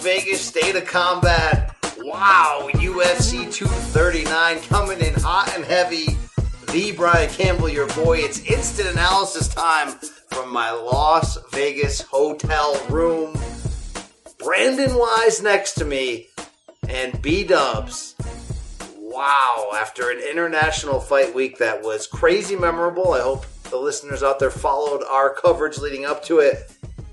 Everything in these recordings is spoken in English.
Vegas State of Combat. Wow, UFC 239 coming in hot and heavy. The Brian Campbell, your boy. It's instant analysis time from my Las Vegas hotel room. Brandon Wise next to me, and B-Dubs. Wow, after an international fight week that was crazy memorable, I hope the listeners out there followed our coverage leading up to it.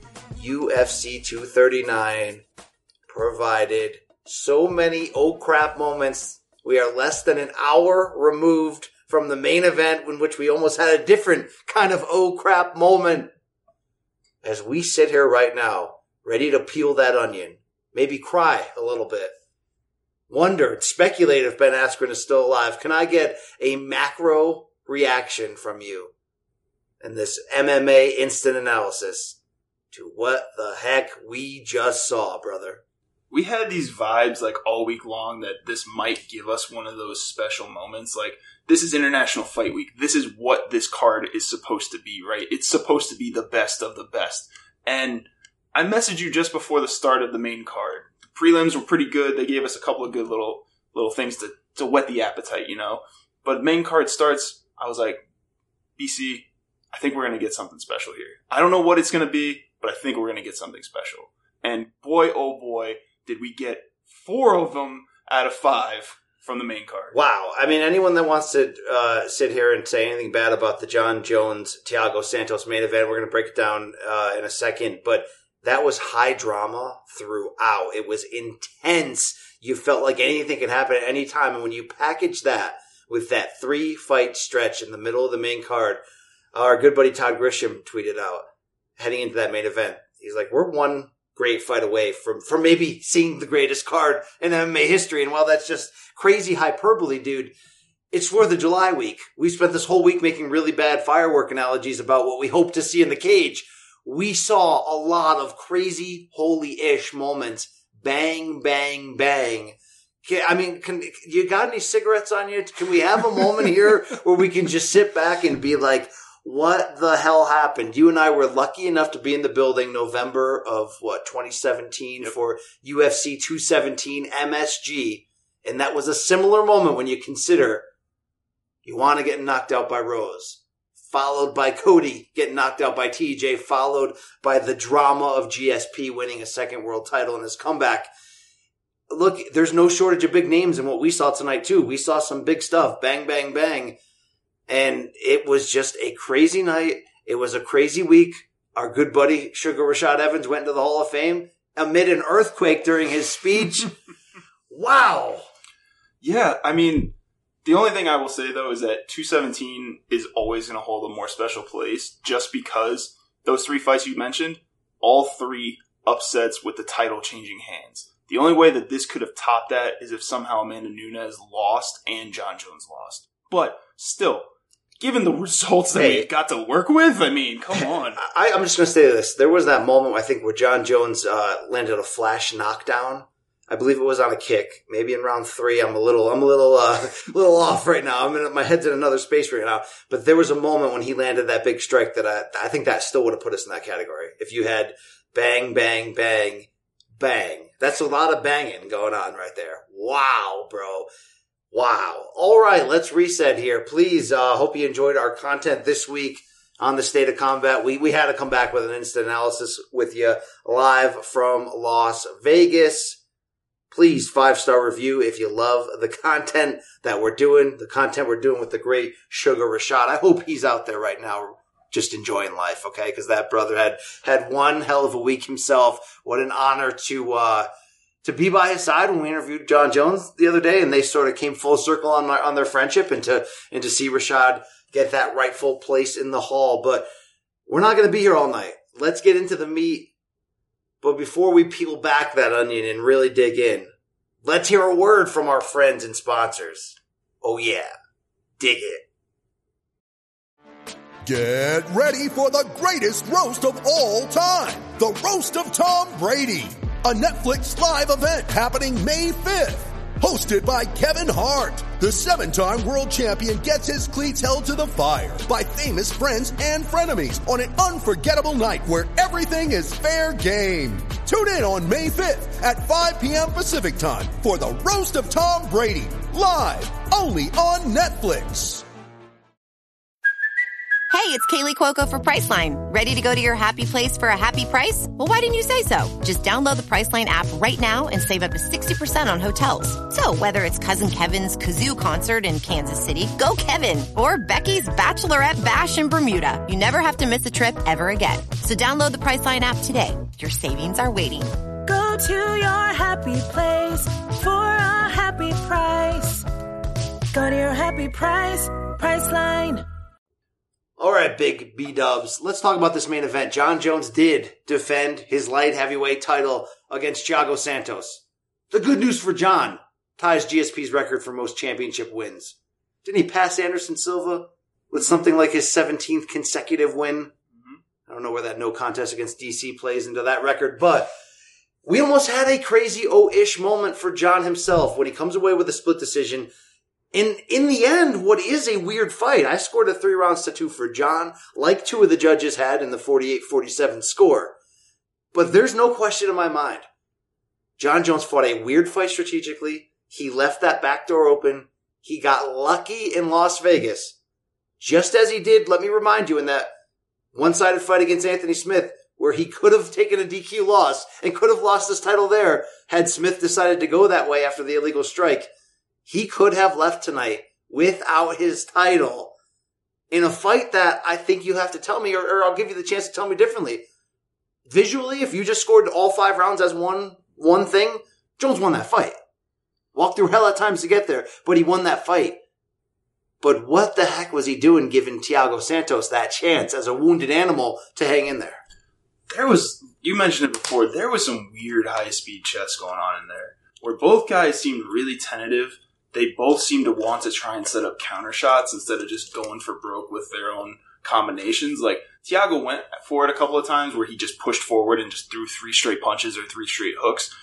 UFC 239 provided so many oh crap moments. We are less than an hour removed from the main event in which we almost had a different kind of oh crap moment. As we sit here right now, ready to peel that onion, maybe cry a little bit, wondered, speculate if Ben Askren is still alive. Can I get a macro reaction from you in this MMA instant analysis to what the heck we just saw, brother? We had these vibes like all week long that this might give us one of those special moments. Like, this is International Fight Week. This is what this card is supposed to be, right? It's supposed to be the best of the best. And I messaged you just before the start of the main card. The prelims were pretty good. They gave us a couple of good little things to whet the appetite, you know? But main card starts, I was like, BC, I think we're going to get something special here. I don't know what it's going to be, but I think we're going to get something special. And boy, oh boy, did we get 4 of them out of 5 from the main card. Wow. I mean, anyone that wants to sit here and say anything bad about the John Jones, Thiago Santos main event, we're going to break it down in a second. But that was high drama throughout. It was intense. You felt like anything could happen at any time. And when you package that with that 3-fight stretch in the middle of the main card, our good buddy Todd Grisham tweeted out, heading into that main event, he's like, we're one great fight away from maybe seeing the greatest card in MMA history. And while that's just crazy hyperbole, dude, it's 4th of July week. We spent this whole week making really bad firework analogies about what we hope to see in the cage. We saw a lot of crazy, holy-ish moments. Bang, bang, bang. I mean, you got any cigarettes on you? Can we have a moment here where we can just sit back and be like, what the hell happened? You and I were lucky enough to be in the building November of, 2017 for UFC 217 MSG. And that was a similar moment when you consider Joanna getting knocked out by Rose, followed by Cody getting knocked out by TJ, followed by the drama of GSP winning a second world title in his comeback. Look, there's no shortage of big names in what we saw tonight, too. We saw some big stuff. Bang, bang, bang. And it was just a crazy night. It was a crazy week. Our good buddy, Sugar Rashad Evans, went into the Hall of Fame amid an earthquake during his speech. Wow. Yeah, I mean, the only thing I will say, though, is that 217 is always going to hold a more special place just because those 3 fights you mentioned, all 3 upsets with the title changing hands. The only way that this could have topped that is if somehow Amanda Nunes lost and John Jones lost. But still, given the results that we got to work with, I mean, come on. I'm just going to say this. There was that moment, I think, where John Jones landed a flash knockdown. I believe it was on a kick, maybe in round 3. I'm a little off right now. My head's in another space right now. But there was a moment when he landed that big strike that I think that still would have put us in that category. If you had bang, bang, bang, bang. That's a lot of banging going on right there. Wow, bro. Wow. All right, let's reset here. Please, hope you enjoyed our content this week on the State of Combat. We had to come back with an instant analysis with you live from Las Vegas. Please, 5-star review if you love the content that we're doing, the content we're doing with the great Sugar Rashad. I hope he's out there right now just enjoying life, okay? Because that brother had one hell of a week himself. What an honor to be by his side when we interviewed John Jones the other day, and they sort of came full circle on their friendship, and to see Rashad get that rightful place in the hall. But we're not going to be here all night. Let's get into the meat. But before we peel back that onion and really dig in, let's hear a word from our friends and sponsors. Oh yeah, dig it. Get ready for the greatest roast of all time, the Roast of Tom Brady. A Netflix live event happening May 5th. hosted by Kevin Hart. The 7-time world champion gets his cleats held to the fire by famous friends and frenemies on an unforgettable night where everything is fair game. Tune in on May 5th at 5 p.m. Pacific time for the Roast of Tom Brady, live only on Netflix. Hey, it's Kaylee Cuoco for Priceline. Ready to go to your happy place for a happy price? Well, why didn't you say so? Just download the Priceline app right now and save up to 60% on hotels. So whether it's Cousin Kevin's Kazoo Concert in Kansas City, go Kevin, or Becky's Bachelorette Bash in Bermuda, you never have to miss a trip ever again. So download the Priceline app today. Your savings are waiting. Go to your happy place for a happy price. Go to your happy price, Priceline. All right, big B-dubs. Let's talk about this main event. Jon Jones did defend his light heavyweight title against Thiago Santos. The good news for Jon ties GSP's record for most championship wins. Didn't he pass Anderson Silva with something like his 17th consecutive win? I don't know where that no contest against DC plays into that record, but we almost had a crazy ish moment for Jon himself when he comes away with a split decision. In the end, what is a weird fight? I scored a 3-2 for Jon, like two of the judges had in the 48-47 score. But there's no question in my mind. Jon Jones fought a weird fight strategically. He left that back door open. He got lucky in Las Vegas. Just as he did, let me remind you, in that one-sided fight against Anthony Smith, where he could have taken a DQ loss and could have lost his title there had Smith decided to go that way after the illegal strike. He could have left tonight without his title in a fight that I think you have to tell me, or I'll give you the chance to tell me differently. Visually, if you just scored all 5 rounds as one thing, Jones won that fight. Walked through hell at times to get there, but he won that fight. But what the heck was he doing giving Thiago Santos that chance as a wounded animal to hang in there? You mentioned it before, there was some weird high-speed chess going on in there, where both guys seemed really tentative. They both seemed to want to try and set up counter shots instead of just going for broke with their own combinations. Like, Thiago went for it a couple of times where he just pushed forward and just threw 3 straight punches or 3 straight hooks.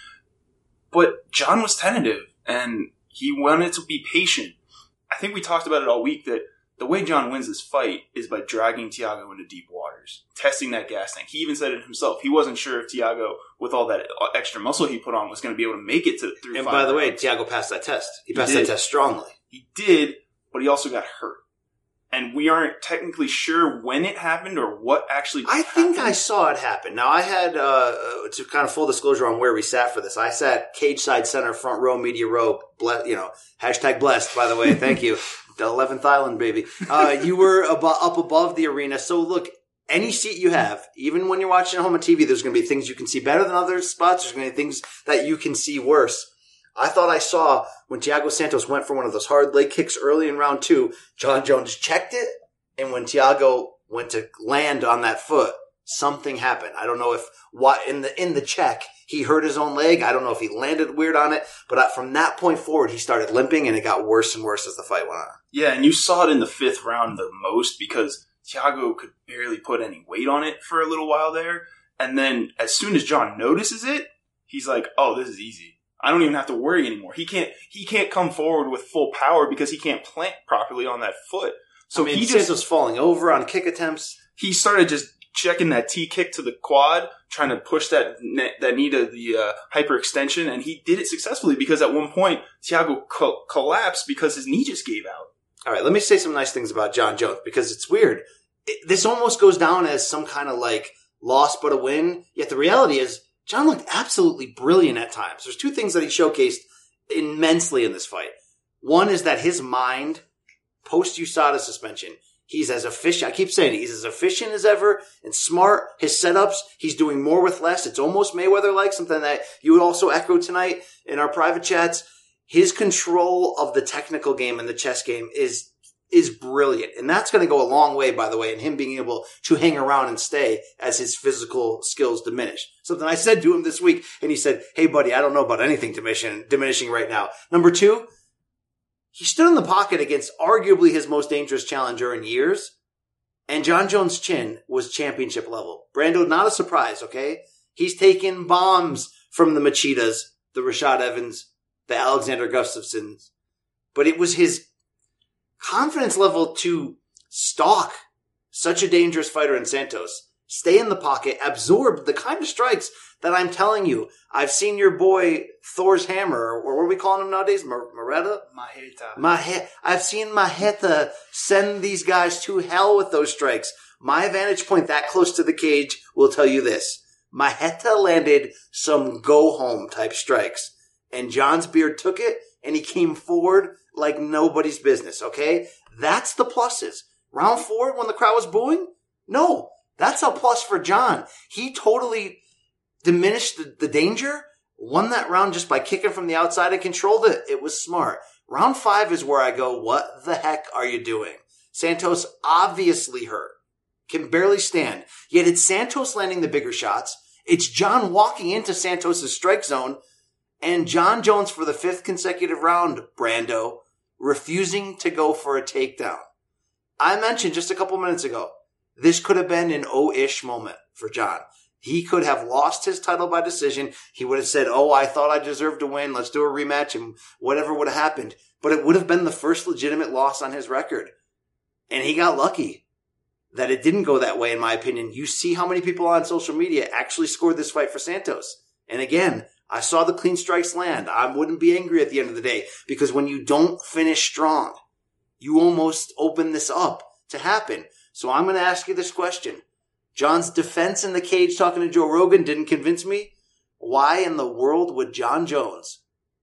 But Jon was tentative, and he wanted to be patient. I think we talked about it all week that the way Jon wins this fight is by dragging Thiago into deep waters, testing that gas tank. He even said it himself. He wasn't sure if Thiago, with all that extra muscle he put on, was going to be able to make it to 3 And by the way, Thiago passed that test. He passed that test strongly. He did, but he also got hurt. And we aren't technically sure when it happened or what actually happened. I think I saw it happen. Now, I had, to kind of full disclosure on where we sat for this, I sat cage side center, front row, media row, hashtag blessed, by the way. Thank you. The 11th Island, baby. You were up above the arena. So look, any seat you have, even when you're watching at home on TV, there's going to be things you can see better than other spots. There's going to be things that you can see worse. I thought I saw when Thiago Santos went for one of those hard leg kicks early in round 2, Jon Jones checked it. And when Thiago went to land on that foot, something happened. I don't know if in the check, he hurt his own leg. I don't know if he landed weird on it. But from that point forward, he started limping, and it got worse and worse as the fight went on. Yeah, and you saw it in the 5th round the most because Thiago could barely put any weight on it for a little while there. And then as soon as Jon notices it, he's like, oh, this is easy. I don't even have to worry anymore. He can't come forward with full power because he can't plant properly on that foot. So he just was falling over on kick attempts. He started just checking that T kick to the quad, trying to push that knee to the hyperextension, and he did it successfully because at one point Thiago collapsed because his knee just gave out. All right, let me say some nice things about Jon Jones because it's weird. This almost goes down as some kind of like loss but a win, yet the reality is Jon looked absolutely brilliant at times. There's 2 things that he showcased immensely in this fight. One is that his mind, post-USADA suspension, he's as efficient. I keep saying it, he's as efficient as ever and smart. His setups, he's doing more with less. It's almost Mayweather-like, something that you would also echo tonight in our private chats. His control of the technical game and the chess game is brilliant. And that's going to go a long way, by the way, in him being able to hang around and stay as his physical skills diminish. Something I said to him this week, and he said, hey, buddy, I don't know about anything diminishing right now. Number 2, he stood in the pocket against arguably his most dangerous challenger in years, and Jon Jones' chin was championship level. Brando, not a surprise, okay? He's taken bombs from the Machitas, the Rashad Evans, the Alexander Gustafssons, but it was his confidence level to stalk such a dangerous fighter in Santos, stay in the pocket, absorb the kind of strikes that I'm telling you. I've seen your boy Thor's hammer, or what are we calling him nowadays? Maheta? I've seen Maheta send these guys to hell with those strikes. My vantage point that close to the cage will tell you this. Maheta landed some go-home type strikes, and John's beard took it, and he came forward like nobody's business, okay? That's the pluses. Round 4, when the crowd was booing? No, that's a plus for John. He totally diminished the danger, won that round just by kicking from the outside and controlled it. It was smart. Round 5 is where I go, what the heck are you doing? Santos obviously hurt. Can barely stand. Yet it's Santos landing the bigger shots. It's John walking into Santos' strike zone. And John Jones for the 5th consecutive round, Brando, refusing to go for a takedown. I mentioned just a couple minutes ago, this could have been an oh-ish moment for John. He could have lost his title by decision. He would have said, I thought I deserved to win. Let's do a rematch, and whatever would have happened. But it would have been the first legitimate loss on his record. And he got lucky that it didn't go that way, in my opinion. You see how many people on social media actually scored this fight for Santos. And again, I saw the clean strikes land. I wouldn't be angry at the end of the day, because when you don't finish strong, you almost open this up to happen. So I'm going to ask you this question. John's defense in the cage talking to Joe Rogan didn't convince me. Why in the world would John Jones,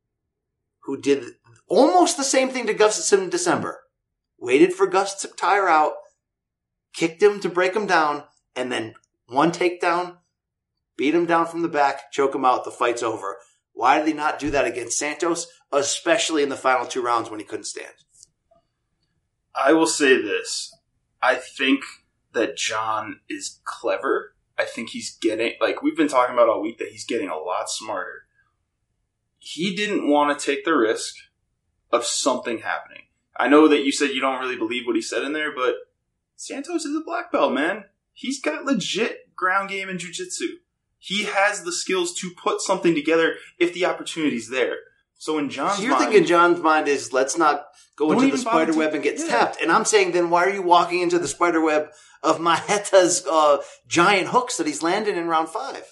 who did almost the same thing to Gustafsson in December, waited for Gus to tire out, kicked him to break him down, and then one takedown, beat him down from the back, choke him out, the fight's over. Why did he not do that against Santos, especially in the final 2 rounds when he couldn't stand? I will say this. I think that John is clever. I think he's getting, like we've been talking about all week, that he's getting a lot smarter. He didn't want to take the risk of something happening. I know that you said you don't really believe what he said in there, but Santos is a black belt, man. He's got legit ground game and jiu-jitsu. He has the skills to put something together if the opportunity's there. So in John's you're thinking John's mind is, let's not go into the spider web and get tapped. And I'm saying, then why are you walking into the spider web of Maheta's giant hooks that he's landed in round 5?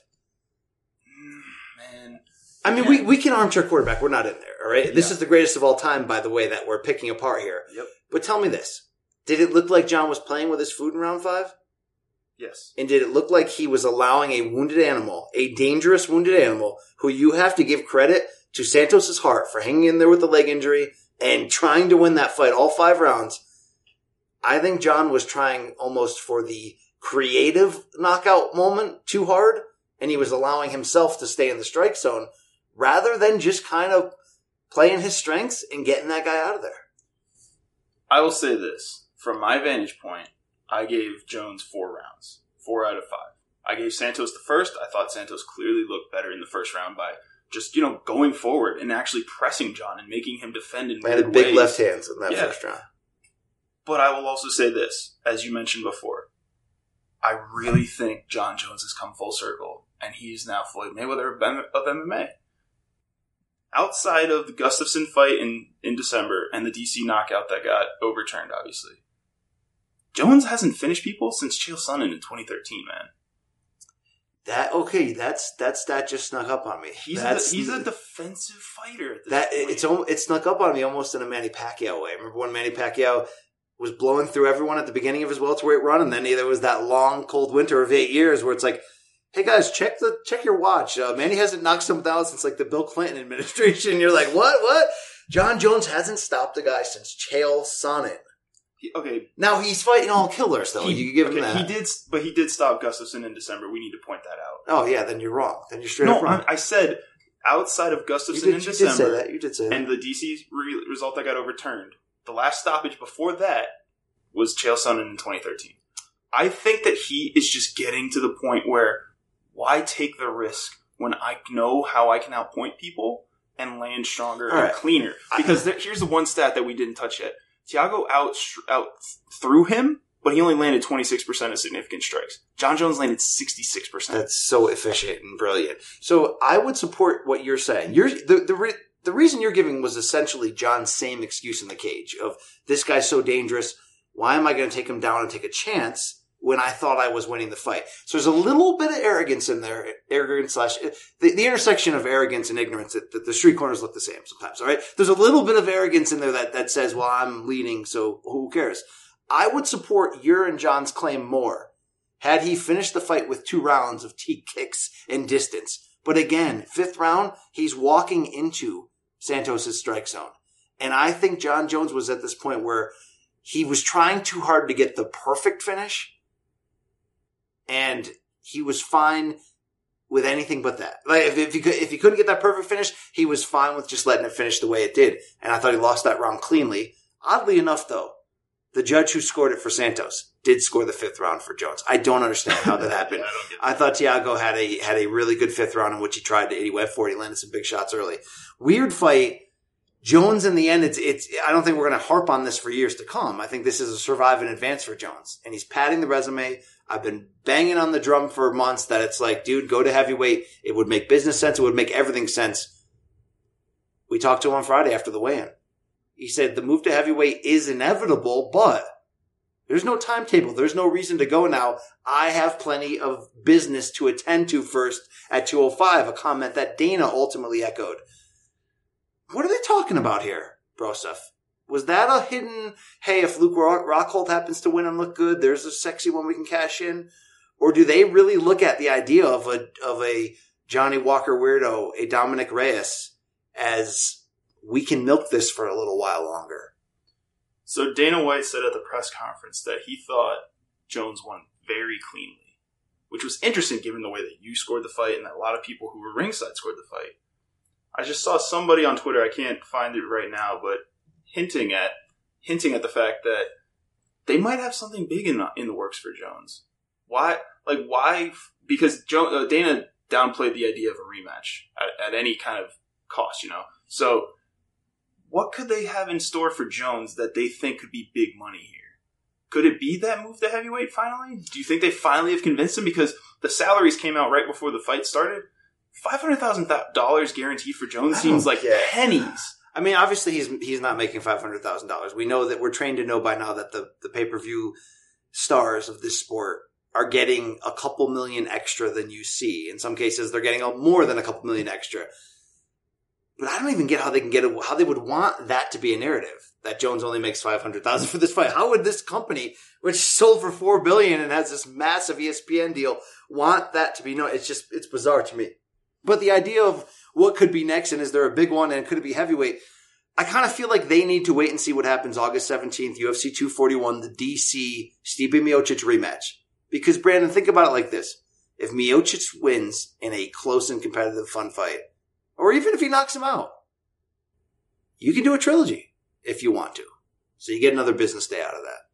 Man. I mean, we can armchair quarterback. We're not in there, all right? Yeah. This is the greatest of all time, by the way, that we're picking apart here. Yep. But tell me this. Did it look like John was playing with his food in round 5? Yes. And did it look like he was allowing a wounded animal, a dangerous wounded animal, who you have to give credit to Santos' heart for hanging in there with a leg injury and trying to win that fight all 5 rounds? I think John was trying almost for the creative knockout moment too hard, and he was allowing himself to stay in the strike zone rather than just kind of playing his strengths and getting that guy out of there. I will say this. From my vantage point, I gave Jones 4 rounds. 4 out of 5. I gave Santos the first. I thought Santos clearly looked better in the first round by just, going forward and actually pressing John and making him defend in weird ways. And big left hands in that first round. But I will also say this, as you mentioned before. I really think John Jones has come full circle, and he is now Floyd Mayweather of MMA. Outside of the Gustafsson fight in December and the DC knockout that got overturned, obviously, Jones hasn't finished people since Chael Sonnen in 2013, man. That just snuck up on me. He's a defensive fighter at this point. It snuck up on me almost in a Manny Pacquiao way. Remember when Manny Pacquiao was blowing through everyone at the beginning of his welterweight run, and then there was that long, cold winter of 8 years where it's like, hey guys, check your watch. Manny hasn't knocked someone down since like the Bill Clinton administration. You're like, what? John Jones hasn't stopped a guy since Chael Sonnen. Okay. Now he's fighting all killers, though. You can give him that. He did stop Gustafsson in December. We need to point that out. Oh yeah, then you're wrong. Then you're straight up wrong. I said outside of Gustafsson in December. You did say that. And the DC result that got overturned. The last stoppage before that was Chael Sonnen in 2013. I think that he is just getting to the point where, why take the risk when I know how I can outpoint people and land stronger and cleaner? Because here's the one stat that we didn't touch yet. Thiago out threw him, but he only landed 26% of significant strikes. John Jones landed 66%. That's so efficient and brilliant. So I would support what you're saying. The the reason you're giving was essentially John's same excuse in the cage of this guy's so dangerous. Why am I going to take him down and take a chance when I thought I was winning the fight? So there's a little bit of arrogance in there. Arrogance / the intersection of arrogance and ignorance. The street corners look the same sometimes. All right. There's a little bit of arrogance in there that says, well, I'm leading, so who cares? I would support your and John's claim more had he finished the fight with 2 rounds of T kicks and distance. But again, 5th round, he's walking into Santos' strike zone. And I think John Jones was at this point where he was trying too hard to get the perfect finish. And he was fine with anything but that. Like if he couldn't get that perfect finish, he was fine with just letting it finish the way it did. And I thought he lost that round cleanly. Oddly enough, though, the judge who scored it for Santos did score the 5th round for Jones. I don't understand how that happened. I thought Thiago had a really good 5th round in which he tried to 80 web for it. He landed some big shots early. Weird fight. Jones in the end, it's I don't think we're going to harp on this for years to come. I think this is a survive and advance for Jones. And he's padding the resume. I've been banging on the drum for months that it's like, dude, go to heavyweight. It would make business sense. It would make everything sense. We talked to him on Friday after the weigh-in. He said the move to heavyweight is inevitable, but there's no timetable. There's no reason to go now. I have plenty of business to attend to first at 205, a comment that Dana ultimately echoed. What are they talking about here, Broseph? Was that a hidden, hey, if Luke Rockhold happens to win and look good, there's a sexy one we can cash in? Or do they really look at the idea of a Johnny Walker weirdo, a Dominic Reyes, as we can milk this for a little while longer? So Dana White said at the press conference that he thought Jones won very cleanly, which was interesting given the way that you scored the fight and that a lot of people who were ringside scored the fight. I just saw somebody on Twitter, I can't find it right now, but hinting at the fact that they might have something big in the works for Jones. Why? Because Dana downplayed the idea of a rematch at any kind of cost, you know? So what could they have in store for Jones that they think could be big money here? Could it be that move to heavyweight finally? Do you think they finally have convinced him? Because the salaries came out right before the fight started. $500,000 guaranteed for Jones seems like pennies. I mean, obviously he's not making $500,000. We know that we're trained to know by now that the pay-per-view stars of this sport are getting a couple million extra than you see. In some cases, they're getting more than a couple million extra. But I don't even get how how they would want that to be a narrative, that Jones only makes $500,000 for this fight. How would this company, which sold for $4 billion and has this massive ESPN deal, want that to be known? It's bizarre to me. But the idea of what could be next and is there a big one and could it be heavyweight? I kind of feel like they need to wait and see what happens August 17th, UFC 241, the DC Stipe Miocic rematch. Because, Brandon, think about it like this. If Miocic wins in a close and competitive fun fight, or even if he knocks him out, you can do a trilogy if you want to. So you get another business day out of that.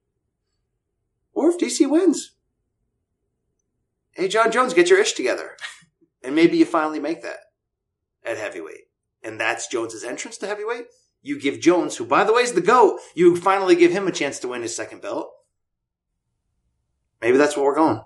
Or if DC wins, hey, John Jones, get your ish together. And maybe you finally make that at heavyweight. And that's Jones's entrance to heavyweight. You give Jones, who, by the way, is the GOAT, you finally give him a chance to win his second belt. Maybe that's where we're going.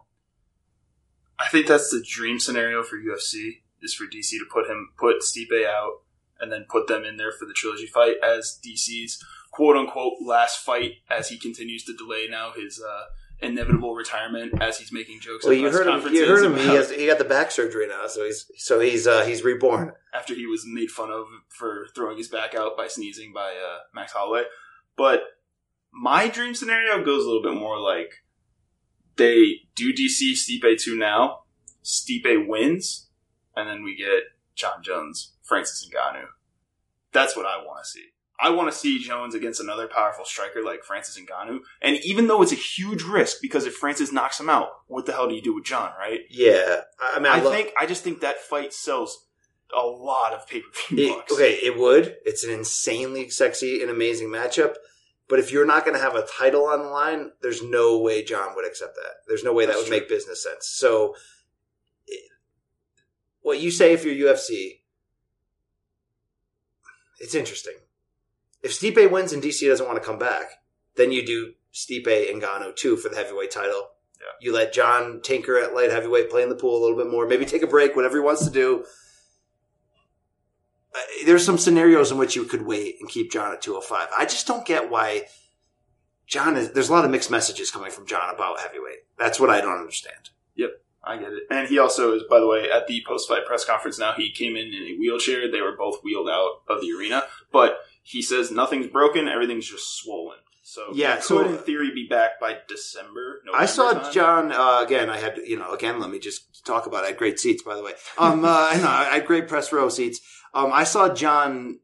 I think that's the dream scenario for UFC, is for DC to put Stipe out and then put them in there for the trilogy fight as DC's quote-unquote last fight as he continues to delay now his inevitable retirement as he's making jokes. Well, you heard him. He got the back surgery now, so he's reborn after he was made fun of for throwing his back out by sneezing by Max Holloway. But my dream scenario goes a little bit more like they do DC Stipe 2 now, Stipe wins, and then we get John Jones, Francis Ngannou. That's what I want to see. I want to see Jones against another powerful striker like Francis Ngannou. And even though it's a huge risk, because if Francis knocks him out, what the hell do you do with John, right? Yeah. I mean, I just think that fight sells a lot of pay-per-view bucks. Okay, it would. It's an insanely sexy and amazing matchup. But if you're not going to have a title on the line, there's no way John would accept that. There's no way that would make business sense. So what you say if you're UFC, it's interesting. If Stipe wins and DC doesn't want to come back, then you do Stipe and Ngannou too for the heavyweight title. Yeah. You let John tinker at light heavyweight, play in the pool a little bit more, maybe take a break, whatever he wants to do. there's some scenarios in which you could wait and keep John at 205. I just don't get why there's a lot of mixed messages coming from John about heavyweight. That's what I don't understand. Yep, I get it. And he also is, by the way, at the post-fight press conference now, he came in a wheelchair. They were both wheeled out of the arena. But he says nothing's broken, everything's just swollen. So yeah, he could, in theory, be back by November. I saw time. John, again, I had, let me just talk about it. I had great seats, by the way. I had great press row seats. I saw John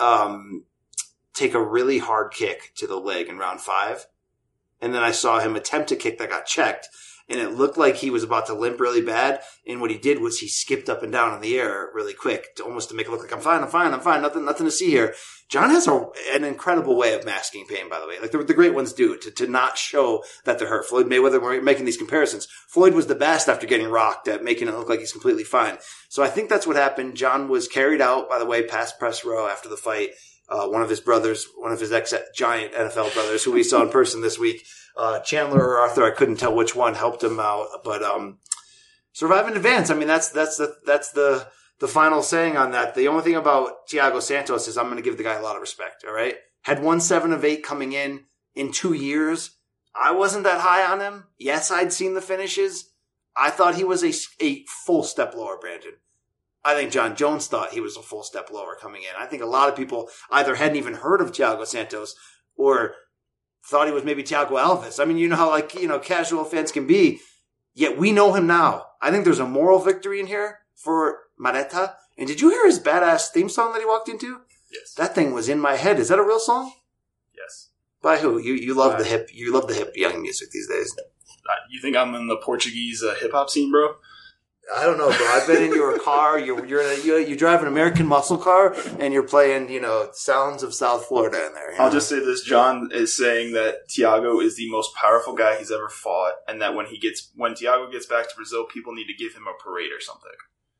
take a really hard kick to the leg in round 5. And then I saw him attempt a kick that got checked. And it looked like he was about to limp really bad. And what he did was he skipped up and down in the air really quick, almost to make it look like, I'm fine, nothing to see here. John has an incredible way of masking pain, by the way. Like the great ones do, to not show that they're hurt. Floyd Mayweather, we're making these comparisons. Floyd was the best after getting rocked at making it look like he's completely fine. So I think that's what happened. John was carried out, by the way, past press row after the fight. One of his brothers, one of his ex-giant NFL brothers, who we saw in person this week, Chandler or Arthur, I couldn't tell which one, helped him out. But survive in advance. I mean, that's the final saying on that. The only thing about Thiago Santos is I'm going to give the guy a lot of respect. All right, had won 7 of 8 coming in 2 years. I wasn't that high on him. Yes, I'd seen the finishes. I thought he was a full step lower, Brandon. I think John Jones thought he was a full step lower coming in. I think a lot of people either hadn't even heard of Thiago Santos or thought he was maybe Thiago Alves. I mean, you know how casual fans can be, yet we know him now. I think there's a moral victory in here for Marreta. And did you hear his badass theme song that he walked into? Yes. That thing was in my head. Is that a real song? Yes. By who? You love the hip young music these days. You think I'm in the Portuguese hip hop scene, bro? I don't know, bro. I've been in your car. You drive an American muscle car, and you're playing, sounds of South Florida in there. I'll just say this: John is saying that Thiago is the most powerful guy he's ever fought, and that when Thiago gets back to Brazil, people need to give him a parade or something.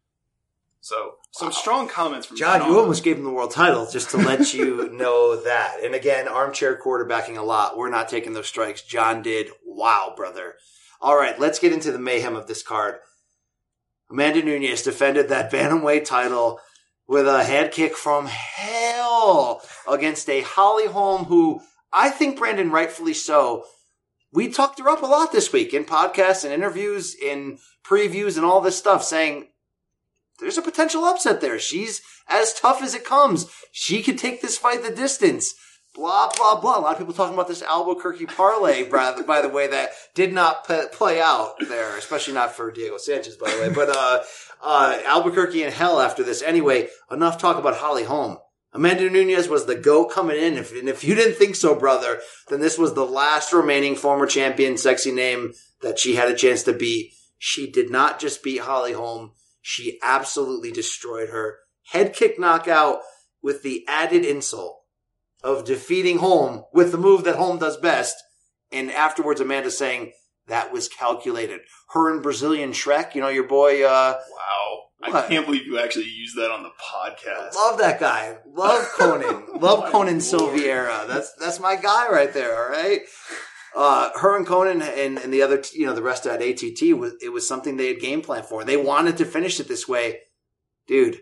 So, some strong comments from John. You almost gave him the world title just to let you know that. And again, armchair quarterbacking a lot. We're not taking those strikes. John did. Wow, brother. All right, let's get into the mayhem of this card. Amanda Nunes defended that bantamweight title with a head kick from hell against a Holly Holm who I think, Brandon, rightfully so. We talked her up a lot this week in podcasts and interviews, in previews and all this stuff, saying there's a potential upset there. She's as tough as it comes. She could take this fight the distance. Blah, blah, blah. A lot of people talking about this Albuquerque parlay, by the way, that did not play out there, especially not for Diego Sanchez, by the way. But Albuquerque in hell after this. Anyway, enough talk about Holly Holm. Amanda Nunes was the GOAT coming in. And if you didn't think so, brother, then this was the last remaining former champion, sexy name, that she had a chance to beat. She did not just beat Holly Holm. She absolutely destroyed her. Head kick knockout with the added insult of defeating Holm with the move that Holm does best. And afterwards, Amanda saying that was calculated. Her and Brazilian Shrek, your boy. Wow. What? I can't believe you actually used that on the podcast. Love that guy. Love Conan. Love Conan Silveira. That's my guy right there. All right. Her and Conan and the other, the rest of that ATT it was something they had game planned for. They wanted to finish it this way. Dude.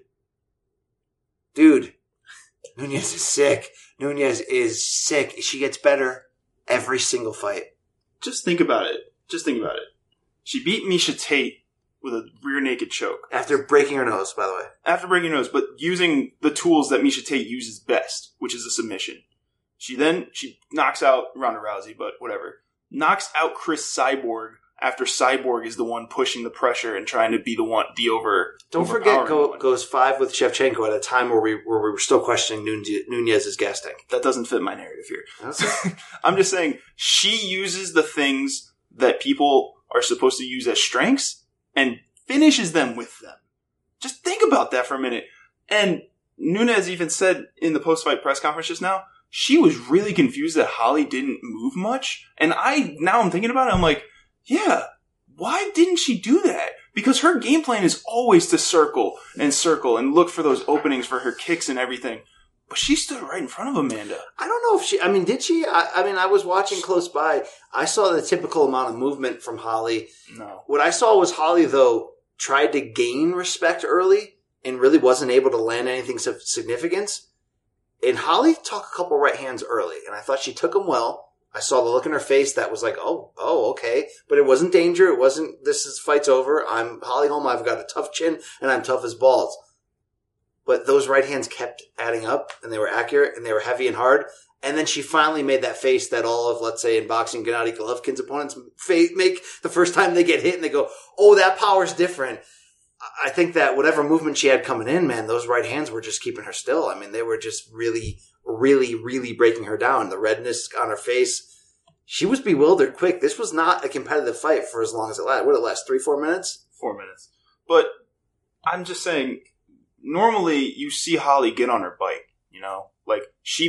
Nunes is sick. Nunes is sick. She gets better every single fight. Just think about it. She beat Miesha Tate with a rear naked choke. After breaking her nose, by the way. But using the tools that Miesha Tate uses best, which is a submission. She knocks out Ronda Rousey, but whatever. Knocks out Chris Cyborg after Cyborg is the one pushing the pressure and trying to be the over. Don't forget, goes 5 with Shevchenko at a time where we were still questioning Nunes' gas tank. That doesn't fit my narrative here. Okay. I'm just saying she uses the things that people are supposed to use as strengths and finishes them with them. Just think about that for a minute. And Nunes even said in the post-fight press conference just now, she was really confused that Holly didn't move much. And now I'm thinking about it, I'm like, yeah, why didn't she do that? Because her game plan is always to circle and look for those openings for her kicks and everything. But she stood right in front of Amanda. I don't know if did she? I was watching close by. I saw the typical amount of movement from Holly. No. What I saw was Holly, though, tried to gain respect early and really wasn't able to land anything of significance. And Holly took a couple right hands early, and I thought she took them well. I saw the look in her face that was like, oh, okay. But it wasn't danger. It wasn't, fight's over. I'm Holly Holm. I've got a tough chin, and I'm tough as balls. But those right hands kept adding up, and they were accurate, and they were heavy and hard. And then she finally made that face that all of, let's say, in boxing, Gennady Golovkin's opponents make the first time they get hit, and they go, oh, that power's different. I think that whatever movement she had coming in, man, those right hands were just keeping her still. I mean, they were just really, really, really breaking her down. The redness on her face, she was bewildered quick. This was not a competitive fight for as long as it lasted. What did it last, 3-4 minutes? 4 minutes. But I'm just saying, normally you see Holly get on her bike, you know? Like,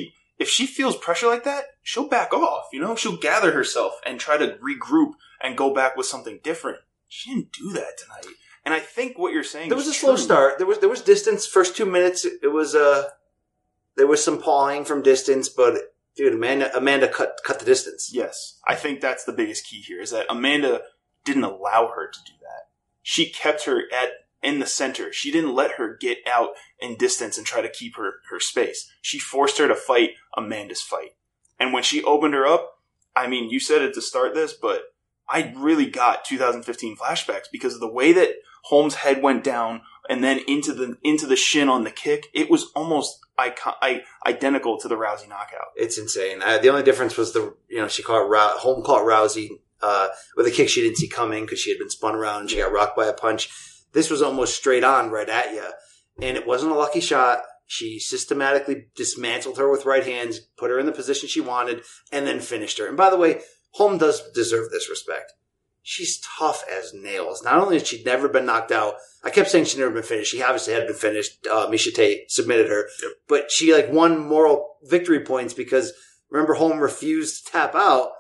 if she feels pressure like that, she'll back off, you know? She'll gather herself and try to regroup and go back with something different. She didn't do that tonight. And I think what you're saying there was a slow start. There was distance. First 2 minutes, it was there was some pawing from distance, but dude, Amanda cut the distance. Yes, I think that's the biggest key here is that Amanda didn't allow her to do that. She kept her in the center. She didn't let her get out in distance and try to keep her space. She forced her to fight Amanda's fight. And when she opened her up, I mean, you said it to start this, but I really got 2015 flashbacks because of the way that Holmes' head went down and then into the shin on the kick. It was almost identical to the Rousey knockout. It's insane. The only difference was she Holmes caught Rousey with a kick she didn't see coming because she had been spun around and she got rocked by a punch. This was almost straight on right at you, and it wasn't a lucky shot. She systematically dismantled her with right hands, put her in the position she wanted, and then finished her. And by the way, Holm does deserve this respect. She's tough as nails. Not only has she never been knocked out, I kept saying she'd never been finished. She obviously had been finished. Miesha Tate submitted her. Yep. But she won moral victory points because, remember, Holm refused to tap out,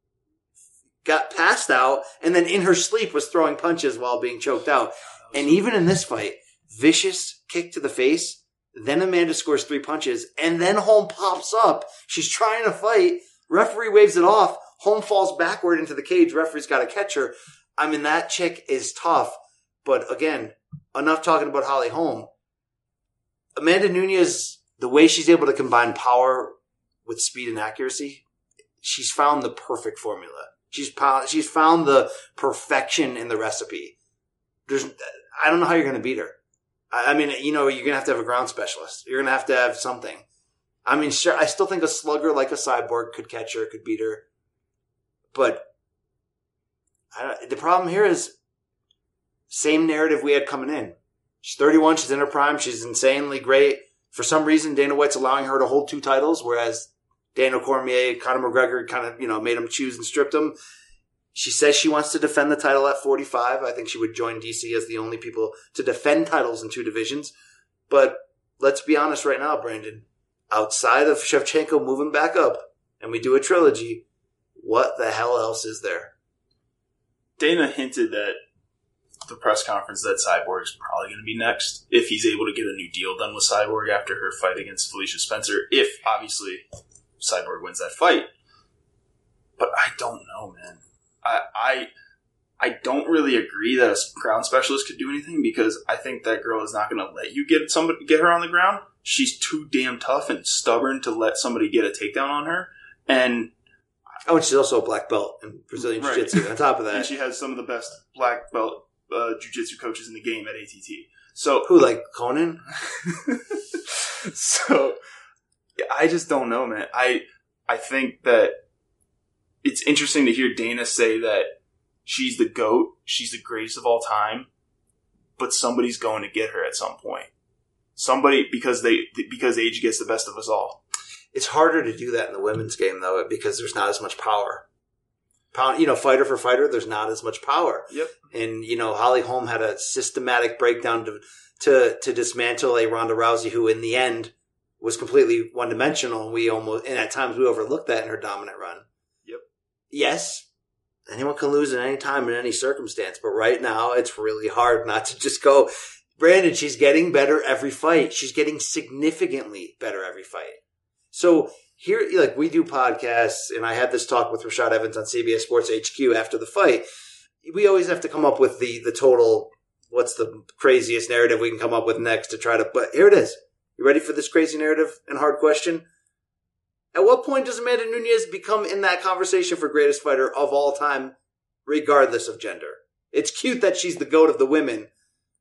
got passed out, and then in her sleep was throwing punches while being choked out. And even in this fight, vicious kick to the face, then Amanda scores 3 punches, and then Holm pops up. She's trying to fight. Referee waves it off. Holm falls backward into the cage. Referee's got to catch her. I mean, that chick is tough. But again, enough talking about Holly Holm. Amanda Nunes, the way she's able to combine power with speed and accuracy, she's found the perfect formula. She's found the perfection in the recipe. I don't know how you're going to beat her. I mean, you're going to have a ground specialist. You're going to have something. I mean, sure, I still think a slugger like a Cyborg could catch her, could beat her. But the problem here is same narrative we had coming in. She's 31. She's in her prime. She's insanely great. For some reason, Dana White's allowing her to hold 2 titles, whereas Daniel Cormier, Conor McGregor kind of, made him choose and stripped him. She says she wants to defend the title at 45. I think she would join DC as the only people to defend titles in 2 divisions. But let's be honest right now, Brandon. Outside of Shevchenko moving back up, and we do a trilogy, what the hell else is there? Dana hinted at the press conference that Cyborg is probably going to be next if he's able to get a new deal done with Cyborg after her fight against Felicia Spencer, if, obviously, Cyborg wins that fight. But I don't know, man. I don't really agree that a ground specialist could do anything because I think that girl is not going to let you get her on the ground. She's too damn tough and stubborn to let somebody get a takedown on her. And she's also a black belt in Brazilian Jiu-Jitsu on top of that. And she has some of the best black belt Jiu-Jitsu coaches in the game at ATT. So who, like Conan? So I just don't know, man. I think that it's interesting to hear Dana say that she's the GOAT, she's the greatest of all time, but somebody's going to get her at some point. Somebody, because age gets the best of us all. It's harder to do that in the women's game, though, because there's not as much power. Fighter for fighter, there's not as much power. Yep. And, Holly Holm had a systematic breakdown to dismantle a Ronda Rousey who, in the end, was completely one-dimensional, and at times we overlooked that in her dominant run. Yep. Yes, anyone can lose at any time in any circumstance, but right now it's really hard not to just go, Brandon, she's getting better every fight. She's getting significantly better every fight. So here, we do podcasts, and I had this talk with Rashad Evans on CBS Sports HQ after the fight. We always have to come up with the total what's the craziest narrative we can come up with next to try to... But here it is. You ready for this crazy narrative and hard question? At what point does Amanda Nunes become in that conversation for greatest fighter of all time, regardless of gender? It's cute that she's the GOAT of the women.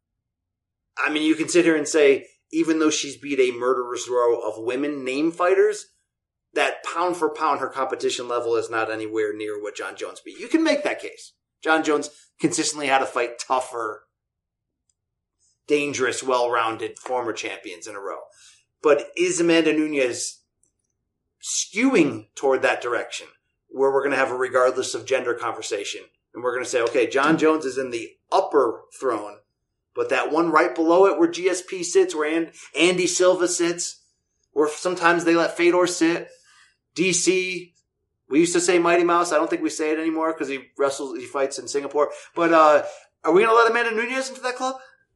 I mean, you can sit here and say, even though she's beat a murderer's row of women name fighters, that pound for pound her competition level is not anywhere near what Jon Jones beat. You can make that case. Jon Jones consistently had to fight tougher, dangerous, well-rounded former champions in a row. But is Amanda Nunes skewing toward that direction where we're going to have a regardless of gender conversation? And we're going to say, okay, Jon Jones is in the upper throne, but that one right below it where GSP sits, where Andy Silva sits, where sometimes they let Fedor sit, DC, we used to say Mighty Mouse. I don't think we say it anymore because he fights in Singapore. But are we going to let Amanda Nunes into that club?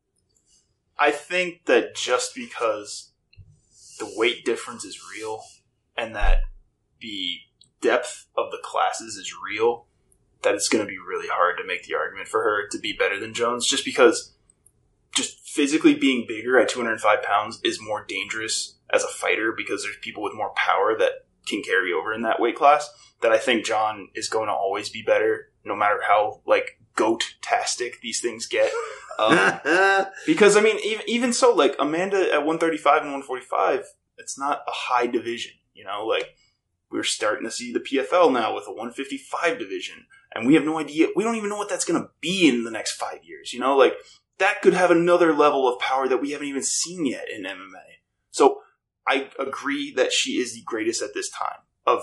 I think that just because the weight difference is real and that the depth of the classes is real, that it's going to be really hard to make the argument for her to be better than Jones, just because just physically being bigger at 205 pounds is more dangerous as a fighter because there's people with more power that can carry over in that weight class, that I think Jon is going to always be better no matter how, like, goat-tastic these things get. Because, I mean, even so, like, Amanda at 135 and 145, it's not a high division, you know? Like, we're starting to see the PFL now with a 155 division, and we have no idea, we don't even know what that's going to be in the next 5 years, you know? Like, that could have another level of power that we haven't even seen yet in MMA. So, I agree that she is the greatest at this time.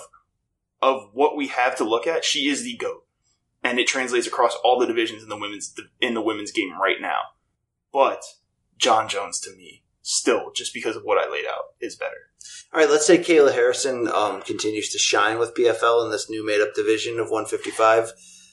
Of what we have to look at, she is the GOAT. And it translates across all the divisions in the women's game right now. But Jon Jones, to me, still, just because of what I laid out, is better. All right, let's say Kayla Harrison continues to shine with PFL in this new made-up division of 155.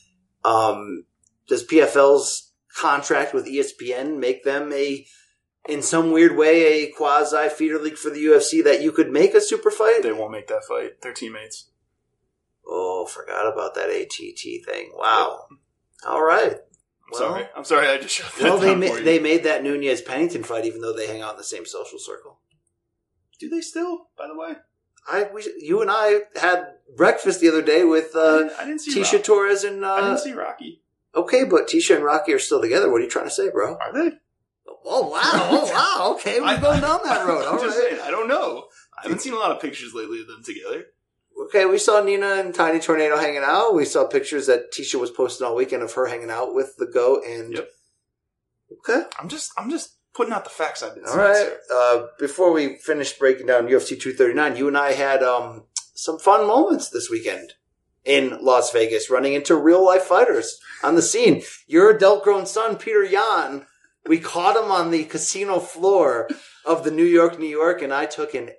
Does PFL's contract with ESPN make them in some weird way, a quasi-feeder league for the UFC that you could make a super fight? They won't make that fight. They're teammates. Oh, forgot about that ATT thing. Wow. Yep. All right. I'm sorry. I just shut that down for you. They made that Nunes-Pennington fight even though they hang out in the same social circle. Do they still, by the way? You and I had breakfast the other day with I didn't see Tisha Torres and... I didn't see Rocky. Okay, but Tisha and Rocky are still together. What are you trying to say, bro? Are they? Oh, wow. Okay, we're going down that road. I'm just saying, I don't know. I haven't seen a lot of pictures lately of them together. Okay, we saw Nina and Tiny Tornado hanging out. We saw pictures that Tisha was posting all weekend of her hanging out with the GOAT. And yep. Okay, I'm just putting out the facts I've been seeing. All right. Before we finish breaking down UFC 239, you and I had some fun moments this weekend in Las Vegas, running into real life fighters on the scene. Your adult-grown son, Peter Yan. We caught him on the casino floor of the New York, and I took an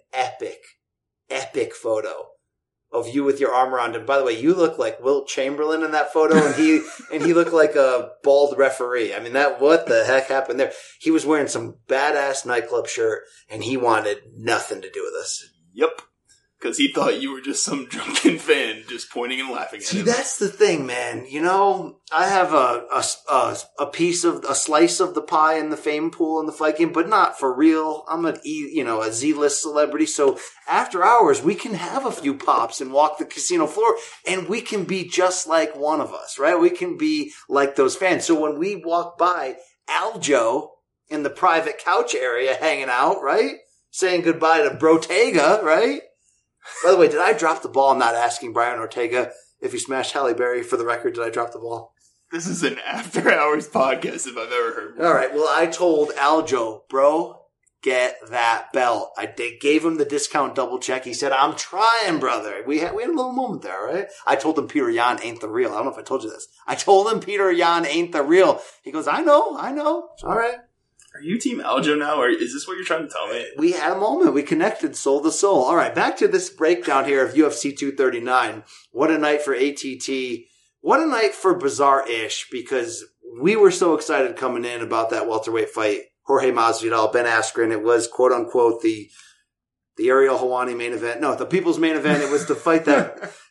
epic photo of you with your arm around him. By the way, you look like Wilt Chamberlain in that photo, and he looked like a bald referee. I mean, what the heck happened there? He was wearing some badass nightclub shirt, and he wanted nothing to do with us. Yep. Because he thought you were just some drunken fan just pointing and laughing at him. See, that's the thing, man. You know, I have a slice of the pie in the fame pool in the fight game, but not for real. I'm a Z-list celebrity. So after hours, we can have a few pops and walk the casino floor, and we can be just like one of us, right? We can be like those fans. So when we walk by Aljo in the private couch area hanging out, right? Saying goodbye to Brotega, right? By the way, did I drop the ball? I'm not asking Brian Ortega if he smashed Halle Berry. For the record, did I drop the ball? This is an after-hours podcast if I've ever heard one. All right. Well, I told Aljo, bro, get that belt. They gave him the discount double check. He said, I'm trying, brother. We had a little moment there, right? I told him Peter Yan ain't the real. I don't know if I told you this. I told him Peter Yan ain't the real. He goes, I know. All right. Are you Team Aljo now, or is this what you're trying to tell me? We had a moment. We connected soul to soul. All right, back to this breakdown here of UFC 239. What a night for ATT. What a night for Bizarre-ish, because we were so excited coming in about that welterweight fight. Jorge Masvidal, Ben Askren. It was, quote-unquote, the Ariel Helwani main event. No, the People's main event. It was the fight that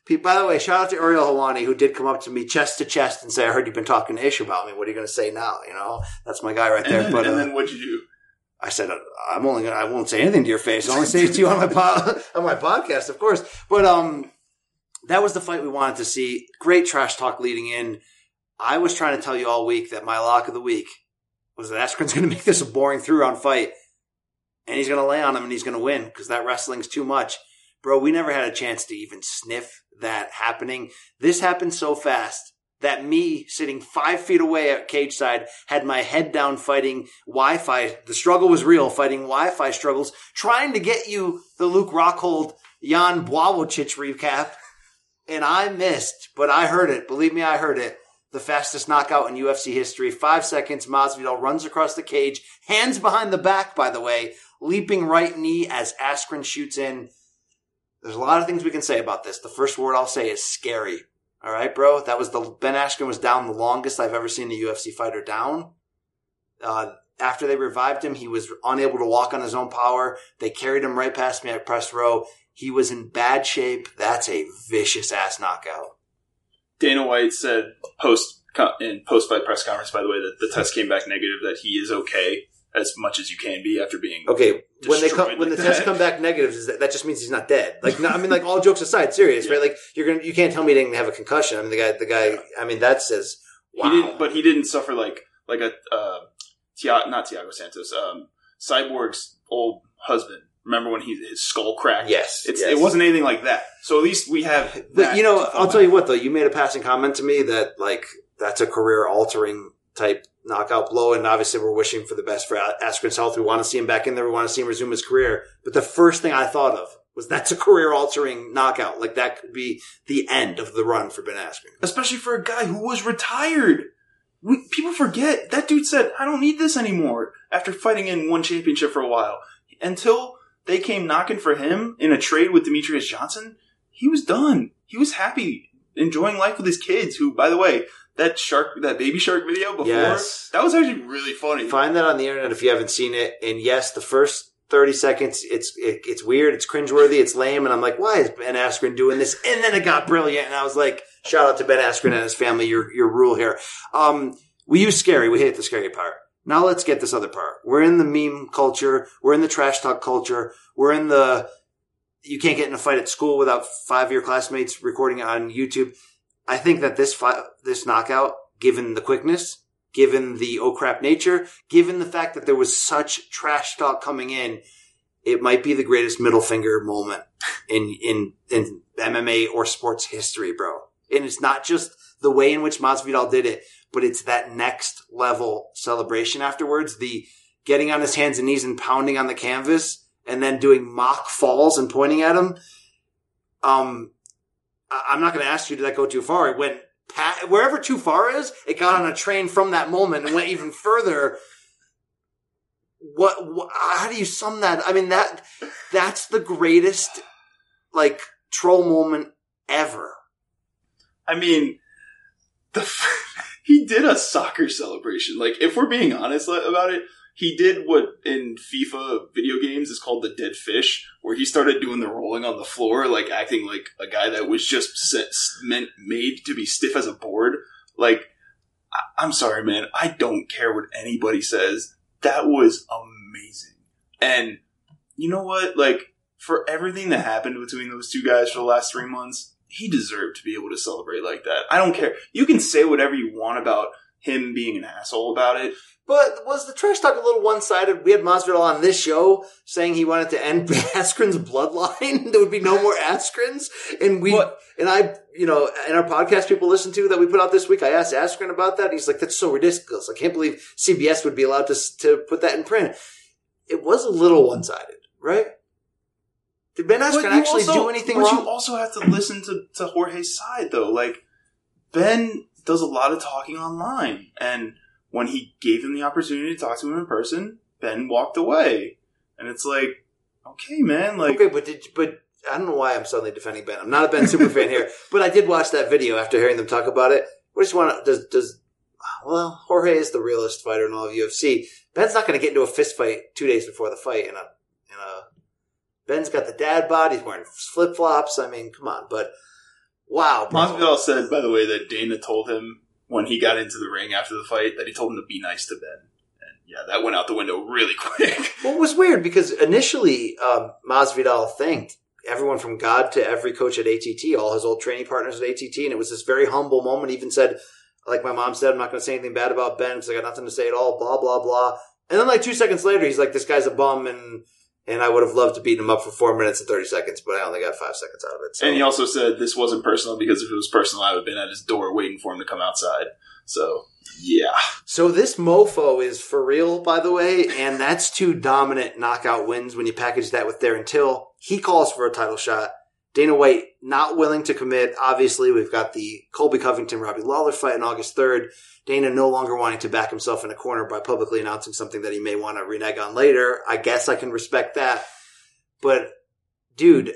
By the way, shout out to Ariel Helwani, who did come up to me chest to chest and say, I heard you've been talking to Ish about me. What are you going to say now? You know, that's my guy right there. And then what'd you do? I said, I won't say anything to your face. I'll only say it to you on my podcast, of course. But that was the fight we wanted to see. Great trash talk leading in. I was trying to tell you all week that my lock of the week was that Askren's going to make this a boring three-round fight. And he's going to lay on him and he's going to win because that wrestling's too much. Bro, we never had a chance to even sniff that happening. This happened so fast that me sitting 5 feet away at cage side had my head down fighting Wi-Fi. The struggle was real, fighting Wi-Fi struggles, trying to get you the Luke Rockhold, Jan Błachowicz recap. And I missed, but I heard it. Believe me, I heard it. The fastest knockout in UFC history. 5 seconds, Masvidal runs across the cage, hands behind the back, by the way, leaping right knee as Askren shoots in. There's a lot of things we can say about this. The first word I'll say is scary. All right, bro? That was Ben Askren was down the longest I've ever seen a UFC fighter down. After they revived him, he was unable to walk on his own power. They carried him right past me at press row. He was in bad shape. That's a vicious-ass knockout. Dana White said post-fight press conference, by the way, that the test came back negative, that he is okay as much as you can be after being when the tests come back negative, that just means he's not dead. Like, no, I mean, like all jokes aside, serious, right? Like you can't tell me he didn't have a concussion. I mean, the guy. I mean, that says wow. He didn't suffer like a not Thiago Santos, Cyborg's old husband. Remember when his skull cracked? Yes, It wasn't anything like that. So at least we have that. But, I'll tell you what, though. You made a passing comment to me that, like, that's a career-altering type knockout blow, and obviously we're wishing for the best for Askren's health. We want to see him back in there. We want to see him resume his career. But the first thing I thought of was that's a career-altering knockout. Like, that could be the end of the run for Ben Askren. Especially for a guy who was retired. People forget. That dude said, I don't need this anymore after fighting in one championship for a while. Until they came knocking for him in a trade with Demetrius Johnson, he was done. He was happy, enjoying life with his kids, who, by the way, that baby shark video before, that was actually really funny. Find that on the internet if you haven't seen it. And yes, the first 30 seconds, it's weird, it's cringeworthy, it's lame, and I'm like, why is Ben Askren doing this? And then it got brilliant, and I was like, shout out to Ben Askren and his family, your rule here. We use scary, we hate the scary part. Now let's get this other part. We're in the meme culture. We're in the trash talk culture. We're in the you can't get in a fight at school without 5 of your classmates recording it on YouTube. I think that this knockout, given the quickness, given the oh crap nature, given the fact that there was such trash talk coming in, it might be the greatest middle finger moment in MMA or sports history, bro. And it's not just the way in which Masvidal did it, but it's that next level celebration afterwards. The getting on his hands and knees and pounding on the canvas and then doing mock falls and pointing at him. I'm not going to ask you, did that go too far? It went wherever too far is, it got on a train from that moment and went even further. What how do you sum that? I mean, that's the greatest, like, troll moment ever. I mean, he did a soccer celebration. Like, if we're being honest about it, he did what in FIFA video games is called the dead fish, where he started doing the rolling on the floor, like acting like a guy that was just made to be stiff as a board. Like, I'm sorry, man. I don't care what anybody says. That was amazing. And you know what? Like, for everything that happened between those two guys for the last 3 months, he deserved to be able to celebrate like that. I don't care. You can say whatever you want about him being an asshole about it. But was the trash talk a little one-sided? We had Masvidal on this show saying he wanted to end Askren's bloodline. There would be no more Askrens. And I, in our podcast people listen to that we put out this week, I asked Askren about that. He's like, that's so ridiculous. I can't believe CBS would be allowed to put that in print. It was a little one-sided, right? Did Ben Askren actually do anything wrong? But you also have to listen to Jorge's side, though. Like, Ben does a lot of talking online, and when he gave him the opportunity to talk to him in person, Ben walked away. And it's like, okay, man. Like, okay, but I don't know why I'm suddenly defending Ben. I'm not a Ben super fan here, but I did watch that video after hearing them talk about it. What just want to well, Jorge is the realest fighter in all of UFC. Ben's not going to get into a fist fight 2 days before the fight in a Ben's got the dad bod. He's wearing flip-flops. I mean, come on. But Wow, bro. Masvidal said, by the way, that Dana told him when he got into the ring after the fight that he told him to be nice to Ben. And yeah, that went out the window really quick. Well, it was weird because initially Masvidal thanked everyone from God to every coach at ATT, all his old training partners at ATT, and it was this very humble moment. He even said, like my mom said, I'm not going to say anything bad about Ben because I got nothing to say at all, blah, blah, blah. And then like 2 seconds later, he's like, this guy's a bum, and I would have loved to beat him up for 4 minutes and 30 seconds, but I only got 5 seconds out of it. So. And he also said this wasn't personal because if it was personal, I would have been at his door waiting for him to come outside. So, yeah. So this mofo is for real, by the way, and that's 2 dominant knockout wins when you package that with Darren Till. He calls for a title shot. Dana White not willing to commit. Obviously, we've got the Colby Covington-Robbie Lawler fight on August 3rd. Dana no longer wanting to back himself in a corner by publicly announcing something that he may want to renege on later. I guess I can respect that. But, dude,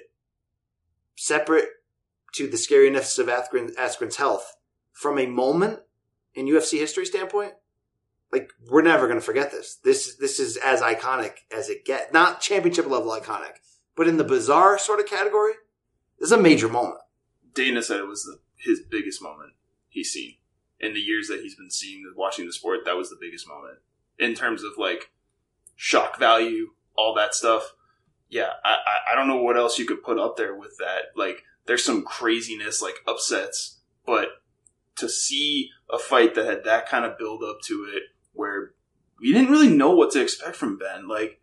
separate to the scariness of Askren's health, from a moment in UFC history standpoint, like, we're never going to forget this. This is as iconic as it gets. Not championship level iconic, but in the bizarre sort of category, this is a major moment. Dana said it was his biggest moment he's seen. In the years that he's been watching the sport, that was the biggest moment. In terms of, like, shock value, all that stuff. Yeah, I don't know what else you could put up there with that. Like, there's some craziness, like, upsets. But to see a fight that had that kind of build up to it, where we didn't really know what to expect from Ben. Like,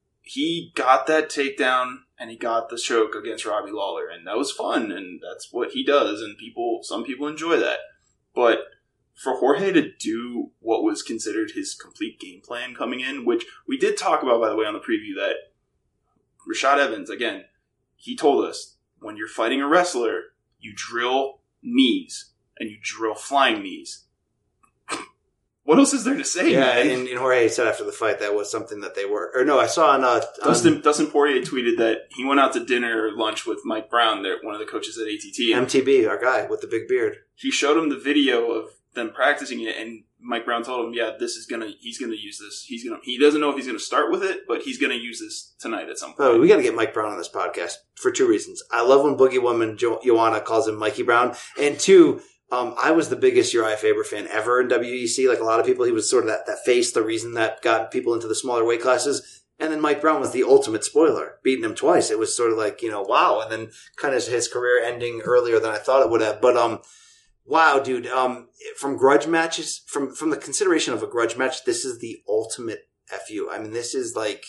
he got that takedown, and he got the choke against Robbie Lawler. And that was fun, and that's what he does. And some people enjoy that. But for Jorge to do what was considered his complete game plan coming in, which we did talk about, by the way, on the preview, that Rashad Evans, again, he told us, when you're fighting a wrestler, you drill knees, and you drill flying knees. What else is there to say? Yeah, and Jorge said after the fight that was something that they were. Or no, I saw on Dustin Poirier tweeted that he went out to dinner or lunch with Mike Brown, one of the coaches at ATT. MTB, our guy with the big beard. He showed him the video of them practicing it, and Mike Brown told him, "Yeah, he's gonna use this. He doesn't know if he's gonna start with it, but he's gonna use this tonight at some point." Oh, we got to get Mike Brown on this podcast for 2 reasons. I love when Boogie Woman Joanna calls him Mikey Brown, and 2. I was the biggest Uriah Faber fan ever in WEC. Like a lot of people, he was sort of that face, the reason that got people into the smaller weight classes. And then Mike Brown was the ultimate spoiler, beating him twice. It was sort of like, wow. And then kind of his career ending earlier than I thought it would have. But, wow, dude, from grudge matches, from the consideration of a grudge match, this is the ultimate FU. I mean, this is like,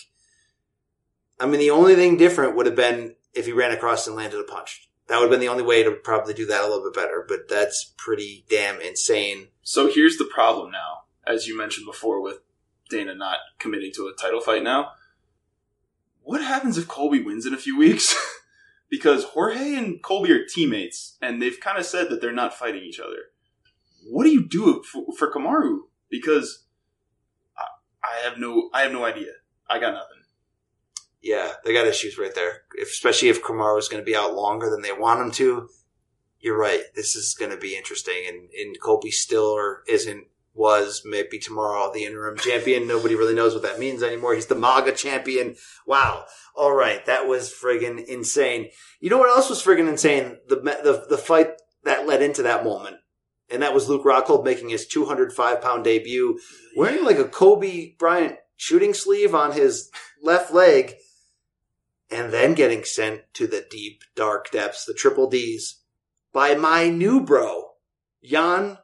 the only thing different would have been if he ran across and landed a punch. That would have been the only way to probably do that a little bit better, but that's pretty damn insane. So here's the problem now, as you mentioned before with Dana not committing to a title fight now. What happens if Colby wins in a few weeks? Because Jorge and Colby are teammates, and they've kind of said that they're not fighting each other. What do you do for Kamaru? Because I have no idea. I got nothing. Yeah, they got issues right there. Especially if Kamaru is going to be out longer than they want him to. You're right. This is going to be interesting. And Colby still was maybe tomorrow the interim champion. Nobody really knows what that means anymore. He's the MAGA champion. Wow. All right. That was friggin' insane. You know what else was friggin' insane? The fight that led into that moment. And that was Luke Rockhold making his 205-pound debut, wearing like a Kobe Bryant shooting sleeve on his left leg. And then getting sent to the deep, dark depths, the triple Ds, by my new bro, Jan.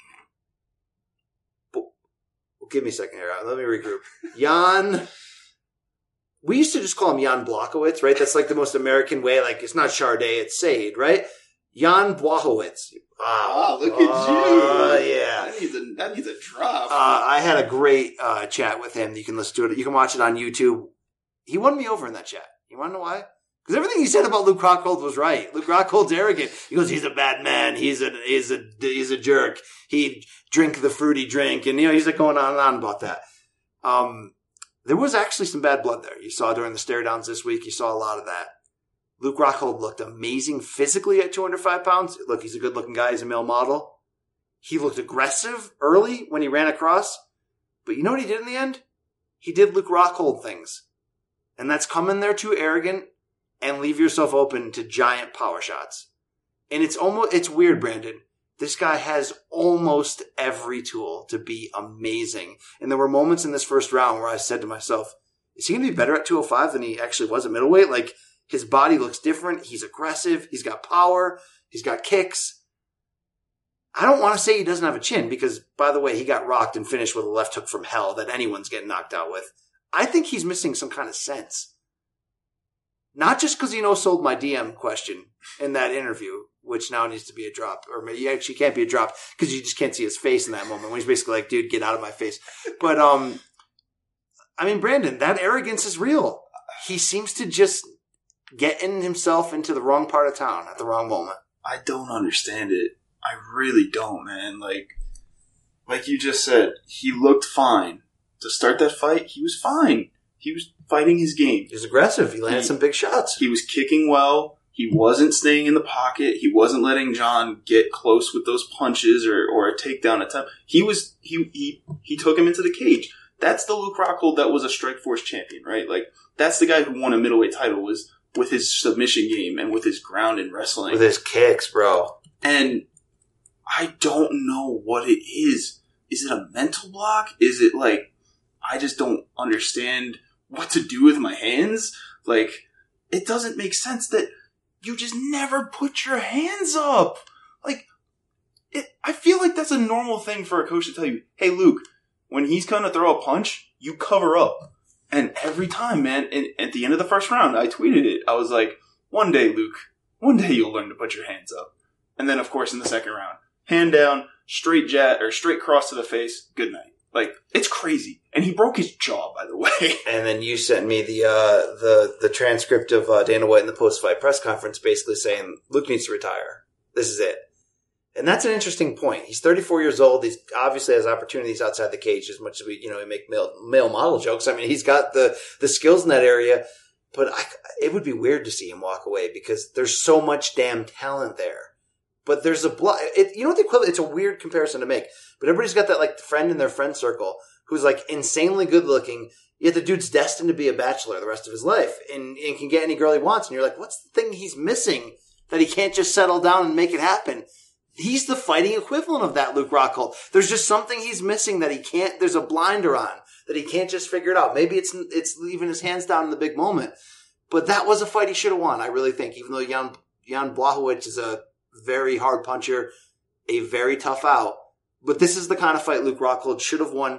Give me a second here. Let me regroup. Jan. We used to just call him Jan Blachowicz, right? That's like the most American way. Like, it's not Charday, it's Sade, right? Jan Blachowicz. Oh, look at you. Yeah. That needs a drop. I had a great chat with him. You can listen to it. You can watch it on YouTube. He won me over in that chat. You want to know why? Because everything he said about Luke Rockhold was right. Luke Rockhold's arrogant. He goes, he's a bad man. He's a jerk. He drink the fruity drink. And, he's like going on and on about that. There was actually some bad blood there. You saw during the stare downs this week. You saw a lot of that. Luke Rockhold looked amazing physically at 205 pounds. Look, he's a good looking guy. He's a male model. He looked aggressive early when he ran across. But you know what he did in the end? He did Luke Rockhold things. And that's come in there too arrogant and leave yourself open to giant power shots. And it's weird, Brandon. This guy has almost every tool to be amazing. And there were moments in this first round where I said to myself, is he going to be better at 205 than he actually was at middleweight? Like, his body looks different. He's aggressive. He's got power. He's got kicks. I don't want to say he doesn't have a chin because, by the way, he got rocked and finished with a left hook from hell that anyone's getting knocked out with. I think he's missing some kind of sense. Not just because sold my DM question in that interview, which now needs to be a drop. Or maybe actually can't be a drop because you just can't see his face in that moment when he's basically like, dude, get out of my face. But, Brandon, that arrogance is real. He seems to just get himself into the wrong part of town at the wrong moment. I don't understand it. I really don't, man. Like you just said, he looked fine. To start that fight, he was fine. He was fighting his game. He was aggressive. He landed some big shots. He was kicking well. He wasn't staying in the pocket. He wasn't letting John get close with those punches or a takedown attempt. He took him into the cage. That's the Luke Rockhold that was a Strikeforce champion, right? Like, that's the guy who won a middleweight title was with his submission game and with his ground and wrestling. With his kicks, bro. And I don't know what it is. Is it a mental block? Is it like, I just don't understand what to do with my hands? Like, it doesn't make sense that you just never put your hands up. Like, I feel like that's a normal thing for a coach to tell you, hey, Luke, when he's going to throw a punch, you cover up. And every time, man, at the end of the first round, I tweeted it. I was like, one day, Luke, one day you'll learn to put your hands up. And then, of course, in the second round, hand down, straight cross to the face, good night. Like, it's crazy. And he broke his jaw, by the way. And then you sent me the transcript of Dana White in the post-fight press conference basically saying, Luke needs to retire. This is it. And that's an interesting point. He's 34 years old. He obviously has opportunities outside the cage as much as we make male model jokes. I mean, he's got the skills in that area. But it would be weird to see him walk away because there's so much damn talent there. But there's what the equivalent, it's a weird comparison to make. But everybody's got that like friend in their friend circle who's like insanely good looking, yet the dude's destined to be a bachelor the rest of his life and can get any girl he wants. And you're like, what's the thing he's missing that he can't just settle down and make it happen? He's the fighting equivalent of that, Luke Rockhold. There's just something he's missing that he can't, there's a blinder on that he can't just figure it out. Maybe it's leaving his hands down in the big moment. But that was a fight he should have won, I really think, even though Jan Blachowicz is a very hard puncher, a very tough out. But this is the kind of fight Luke Rockhold should have won.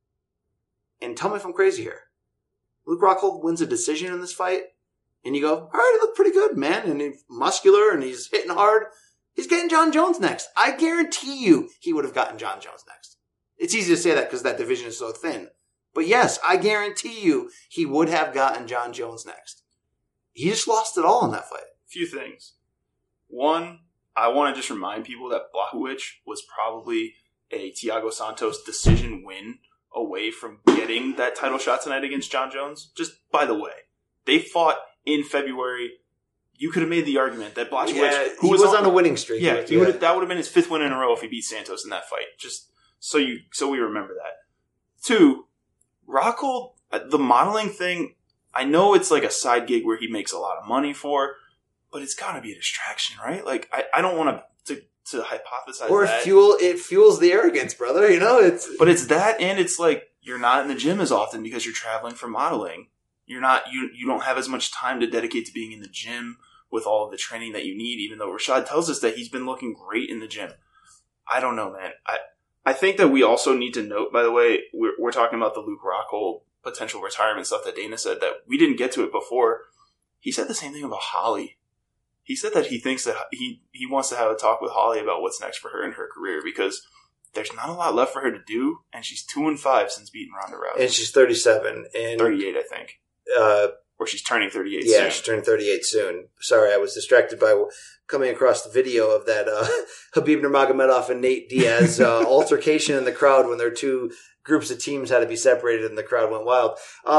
And tell me if I'm crazy here. Luke Rockhold wins a decision in this fight, and you go, all right, he looked pretty good, man, and he's muscular, and he's hitting hard. He's getting John Jones next. I guarantee you he would have gotten John Jones next. It's easy to say that because that division is so thin. But yes, I guarantee you he would have gotten John Jones next. He just lost it all in that fight. Few things. One, I want to just remind people that Blachowicz was probably a Thiago Santos decision win away from getting that title shot tonight against John Jones. Just by the way, they fought in February. You could have made the argument that Blachowicz, who was on a winning streak. Yeah, that would have been his fifth win in a row if he beat Santos in that fight. Just so we remember that. Two, Rockhold, the modeling thing, I know it's like a side gig where he makes a lot of money for, but it's got to be a distraction, right? Like, I don't want to hypothesize or that. It fuels the arrogance, brother. But it's that, and it's like you're not in the gym as often because you're traveling for modeling. You're not, you don't have as much time to dedicate to being in the gym with all of the training that you need, even though Rashad tells us that he's been looking great in the gym. I don't know, man. I think that we also need to note, by the way, we're talking about the Luke Rockhold potential retirement stuff that Dana said that we didn't get to it before. He said the same thing about Holly. He said that he thinks that he wants to have a talk with Holly about what's next for her in her career because there's not a lot left for her to do, and she's 2-5 since beating Ronda Rousey. And she's 37. And 38, I think. Or she's turning 38 soon. Yeah, she's turning 38 soon. Sorry, I was distracted by coming across the video of that Khabib Nurmagomedov and Nate Diaz altercation in the crowd when their two groups of teams had to be separated and the crowd went wild.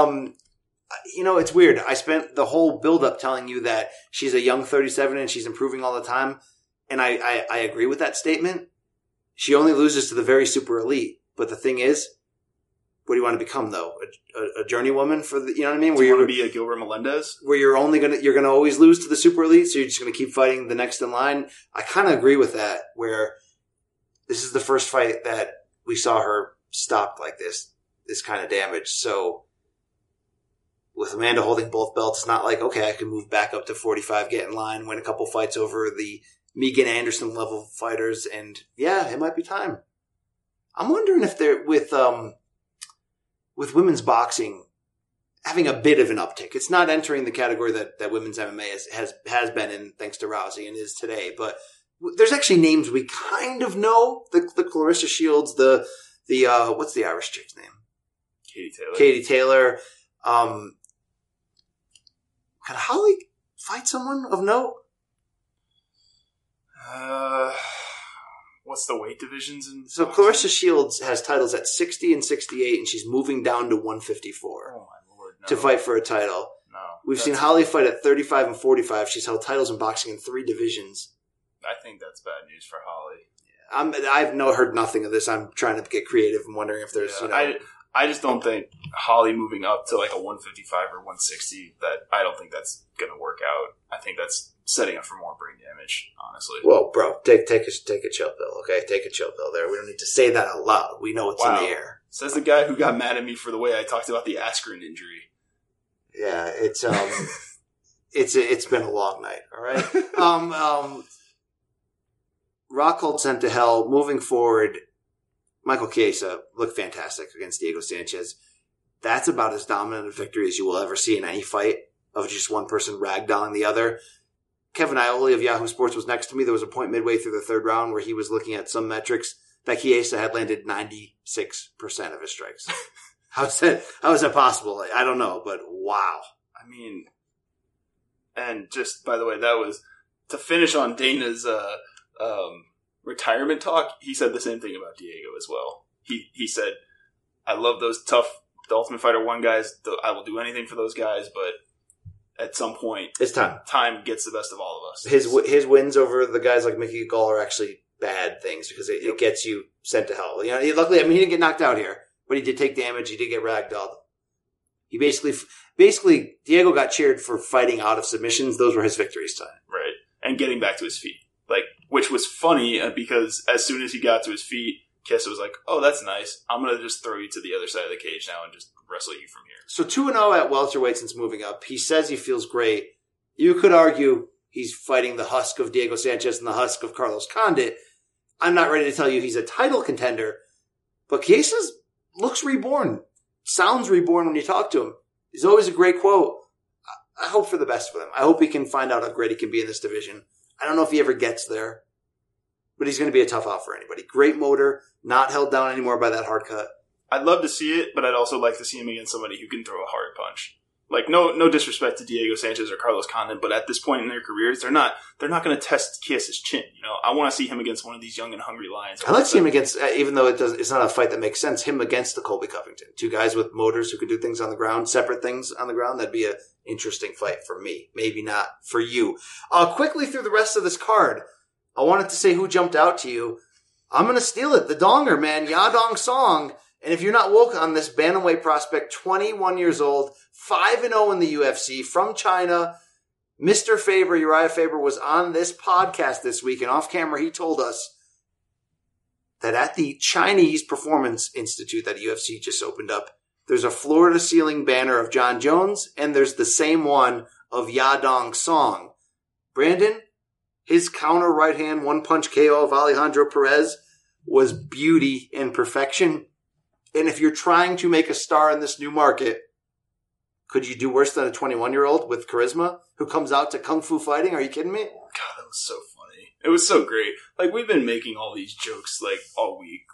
It's weird. I spent the whole build-up telling you that she's a young 37 and she's improving all the time. And I agree with that statement. She only loses to the very super elite. But the thing is, What do you want to become, though? A journeywoman for the, you know what I mean? Do you want to be a Gilbert Melendez? Where you're gonna always lose to the super elite, so you're just gonna keep fighting the next in line. I kind of agree with that. Where this is the first fight that we saw her stopped like this kind of damage. So with Amanda holding both belts, it's not like, okay, I can move back up to 45, get in line, win a couple fights over the Megan Anderson level fighters, and yeah, it might be time. I'm wondering if they're with women's boxing having a bit of an uptick. It's not entering the category that women's MMA has been in, thanks to Rousey, and is today. But there's actually names we kind of know: the Clarissa Shields, the what's the Irish chick's name? Katie Taylor. Can Holly fight someone of note? What's the weight divisions? So Clarissa Shields has titles at 60 and 68, and she's moving down to 154 oh my Lord, no. to fight for a title. No, We've seen Holly fight at 35 and 45. She's held titles in boxing in 3 divisions. I think that's bad news for Holly. I've heard nothing of this. I'm trying to get creative and wondering if there's, I just don't think Holly moving up to like a 155 or 160, I don't think that's going to work out. I think that's setting up for more brain damage, honestly. Well, bro, take a chill pill, okay? Take a chill pill there. We don't need to say that out loud. We know it's in the air. Says the guy who got mad at me for the way I talked about the Askren injury. Yeah, it's it's been a long night, all right? Rockhold sent to hell. Moving forward, Michael Chiesa looked fantastic against Diego Sanchez. That's about as dominant a victory as you will ever see in any fight of just one person ragdolling the other. Kevin Ioli of Yahoo Sports was next to me. There was a point midway through the third round where he was looking at some metrics that Chiesa had landed 96% of his strikes. How is that possible? I don't know, but wow. I mean, and just by the way, that was to finish on Dana's retirement talk. He said the same thing about Diego as well. He said, "I love those tough The Ultimate Fighter 1 guys. I will do anything for those guys, but at some point, it's time. Time gets the best of all of us." His wins over the guys like Mickey Gall are actually bad things because it gets you sent to hell. You know, luckily, I mean, he didn't get knocked out here, but he did take damage. He did get ragdolled. He basically, Diego got cheered for fighting out of submissions. Those were his victories time. Right. And getting back to his feet. Which was funny because as soon as he got to his feet, Chiesa was like, "Oh, that's nice. I'm going to just throw you to the other side of the cage now and just wrestle you from here." So 2-0 at welterweight since moving up. He says he feels great. You could argue he's fighting the husk of Diego Sanchez and the husk of Carlos Condit. I'm not ready to tell you he's a title contender, but Chiesa looks reborn. Sounds reborn when you talk to him. He's always a great quote. I hope for the best for him. I hope he can find out how great he can be in this division. I don't know if he ever gets there, but he's going to be a tough out for anybody. Great motor, not held down anymore by that hard cut. I'd love to see it, but I'd also like to see him against somebody who can throw a hard punch. No disrespect to Diego Sanchez or Carlos Condit, but at this point in their careers, they're not going to test Chiesa's chin. I want to see him against one of these young and hungry lions. I'd like to see him against, even though it's not a fight that makes sense, him against the Colby Covington. 2 guys with motors who could do things on the ground, separate things on the ground. That'd be an interesting fight for me. Maybe not for you. Quickly through the rest of this card, I wanted to say who jumped out to you. I'm going to steal it. The Donger, man. Yadong Song. And if you're not woke on this, bantamweight prospect, 21 years old, 5-0 in the UFC, from China. Mr. Faber, Uriah Faber, was on this podcast this week, and off camera he told us that at the Chinese Performance Institute that UFC just opened up, there's a floor-to-ceiling banner of John Jones, and there's the same one of Yadong Song. Brandon, his counter right-hand one-punch KO of Alejandro Perez was beauty and perfection. And if you're trying to make a star in this new market, could you do worse than a 21-year-old with charisma who comes out to kung fu fighting? Are you kidding me? God, that was so funny. It was so great. We've been making all these jokes, all week.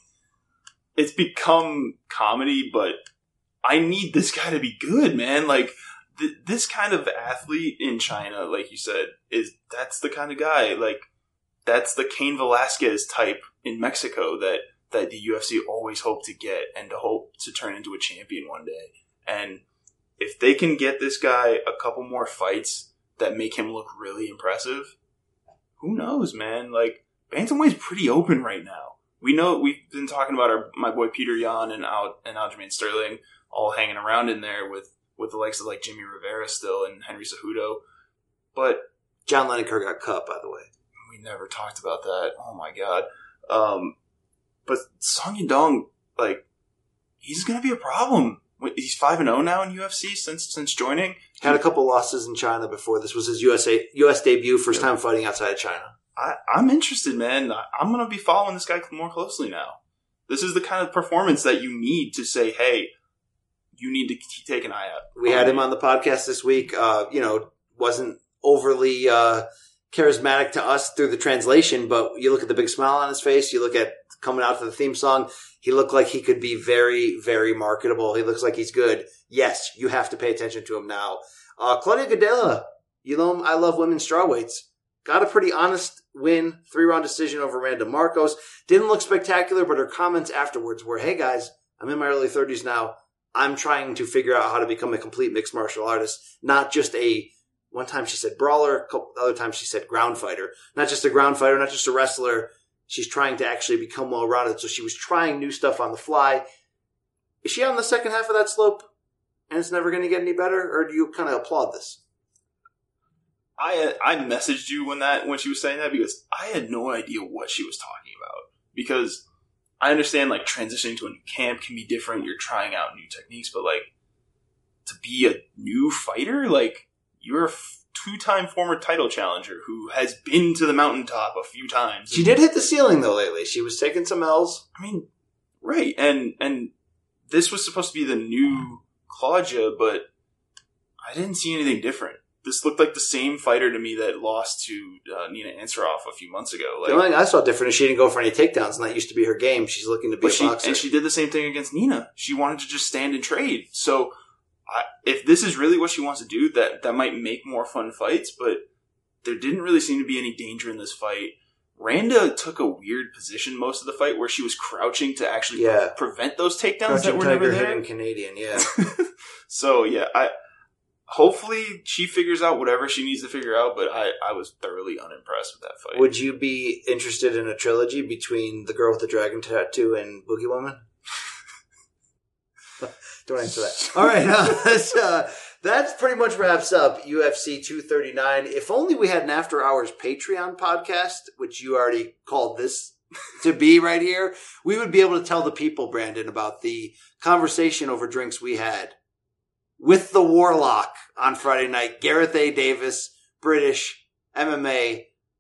It's become comedy, but I need this guy to be good, man. This kind of athlete in China, like you said, that's the kind of guy. That's the Cain Velasquez type in Mexico that the UFC always hoped to get and to hope to turn into a champion one day. And if they can get this guy a couple more fights that make him look really impressive, who knows, man? Bantamweight's pretty open right now. we've been talking about my boy Peter Yan and Aljamain Sterling all hanging around in there with the likes of like Jimmy Rivera still and Henry Cejudo. But John Lineker got cut, by the way. We never talked about that. Oh my god. But Song Yadong, like, he's going to be a problem. He's 5-0 now in UFC since joining. Had a couple losses in China before. This was his US debut, first time fighting outside of China. I'm interested, man. I'm going to be following this guy more closely now. This is the kind of performance that you need to say, hey, you need to take an eye out. We had him on the podcast this week. Wasn't overly charismatic to us through the translation, but you look at the big smile on his face, you look at coming out to the theme song, he looked like he could be very, very marketable. He looks like he's good. Yes, you have to pay attention to him now. Claudia Gadelha, I love women's strawweights. Got a pretty honest win, 3-round decision over Amanda Marcos. Didn't look spectacular, but her comments afterwards were, hey guys, I'm in my early 30s now. I'm trying to figure out how to become a complete mixed martial artist, not just one time she said brawler, other time she said ground fighter. Not just a ground fighter, not just a wrestler. She's trying to actually become well-rounded. So she was trying new stuff on the fly. Is she on the second half of that slope and it's never going to get any better? Or do you kind of applaud this? I messaged you when she was saying that because I had no idea what she was talking about. Because I understand like transitioning to a new camp can be different. You're trying out new techniques. But like to be a new fighter, like you're a two-time former title challenger who has been to the mountaintop a few times. She did hit the ceiling, though, lately. She was taking some L's. I mean, right. And this was supposed to be the new Claudia, but I didn't see anything different. This looked like the same fighter to me that lost to Nina Ansaroff a few months ago. The only thing I saw different is she didn't go for any takedowns, and that used to be her game. She's looking to be a boxer. And she did the same thing against Nina. She wanted to just stand and trade. So if this is really what she wants to do, that might make more fun fights, but there didn't really seem to be any danger in this fight. Randa took a weird position most of the fight where she was crouching to actually prevent those takedowns that were never there. Hidden Canadian, yeah. So, yeah, hopefully she figures out whatever she needs to figure out, but I was thoroughly unimpressed with that fight. Would you be interested in a trilogy between the girl with the dragon tattoo and Boogie Woman? Don't answer that. All right, that pretty much wraps up UFC 239. If only we had an After Hours Patreon podcast, which you already called this to be right here, we would be able to tell the people, Brandon, about the conversation over drinks we had with the Warlock on Friday night. Gareth A. Davis, British MMA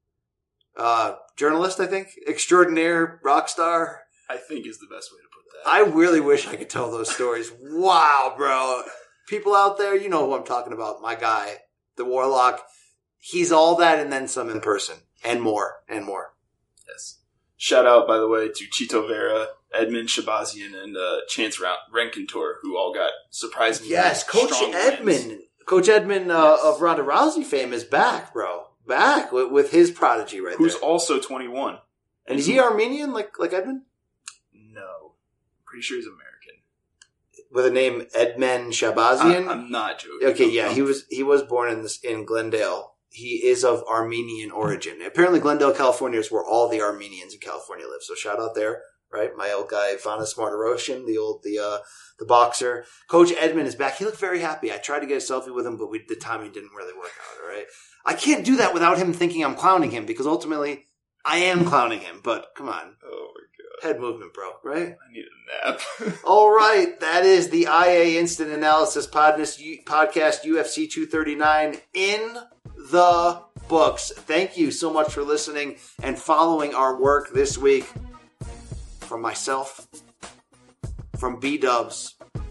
journalist, I think, extraordinaire, rock star. I think is the best way to put that. I really wish I could tell those stories. Wow, bro. People out there, you know who I'm talking about. My guy, the Warlock. He's all that and then some in person. And more. And more. Yes. Shout out, by the way, to Chito Vera, Edmund Shabazian, and Chance Renkentor, who all got surprisingly Coach Edmund. Wins. Coach Edmund of Ronda Rousey fame is back, bro. Back with his prodigy right Who's there. Who's also 21. And is he Armenian like Edmund? No. Pretty sure he's American. With a name Edmund Shabazian? I'm not joking. Okay, yeah, he was born in Glendale. He is of Armenian origin. Apparently Glendale, California is where all the Armenians in California live. So shout out there, right? My old guy Vanas Martirosyan, the boxer. Coach Edmund is back. He looked very happy. I tried to get a selfie with him, but the timing didn't really work out, all right? I can't do that without him thinking I'm clowning him because ultimately I am clowning him, but come on. Oh my God. Head movement, bro, right? I need a nap. All right. That is the IA Instant Analysis podcast UFC 239 in the books. Thank you so much for listening and following our work this week. From myself, from B-Dubs,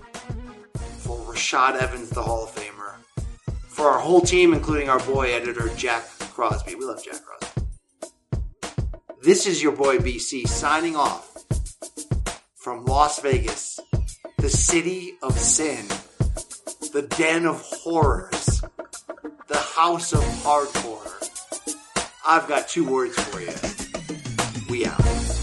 for Rashad Evans, the Hall of Famer, for our whole team, including our boy editor, Jack Crosby. We love Jack Crosby. This is your boy BC signing off from Las Vegas, the city of sin, the den of horrors, the house of hardcore. I've got 2 words for you. We out.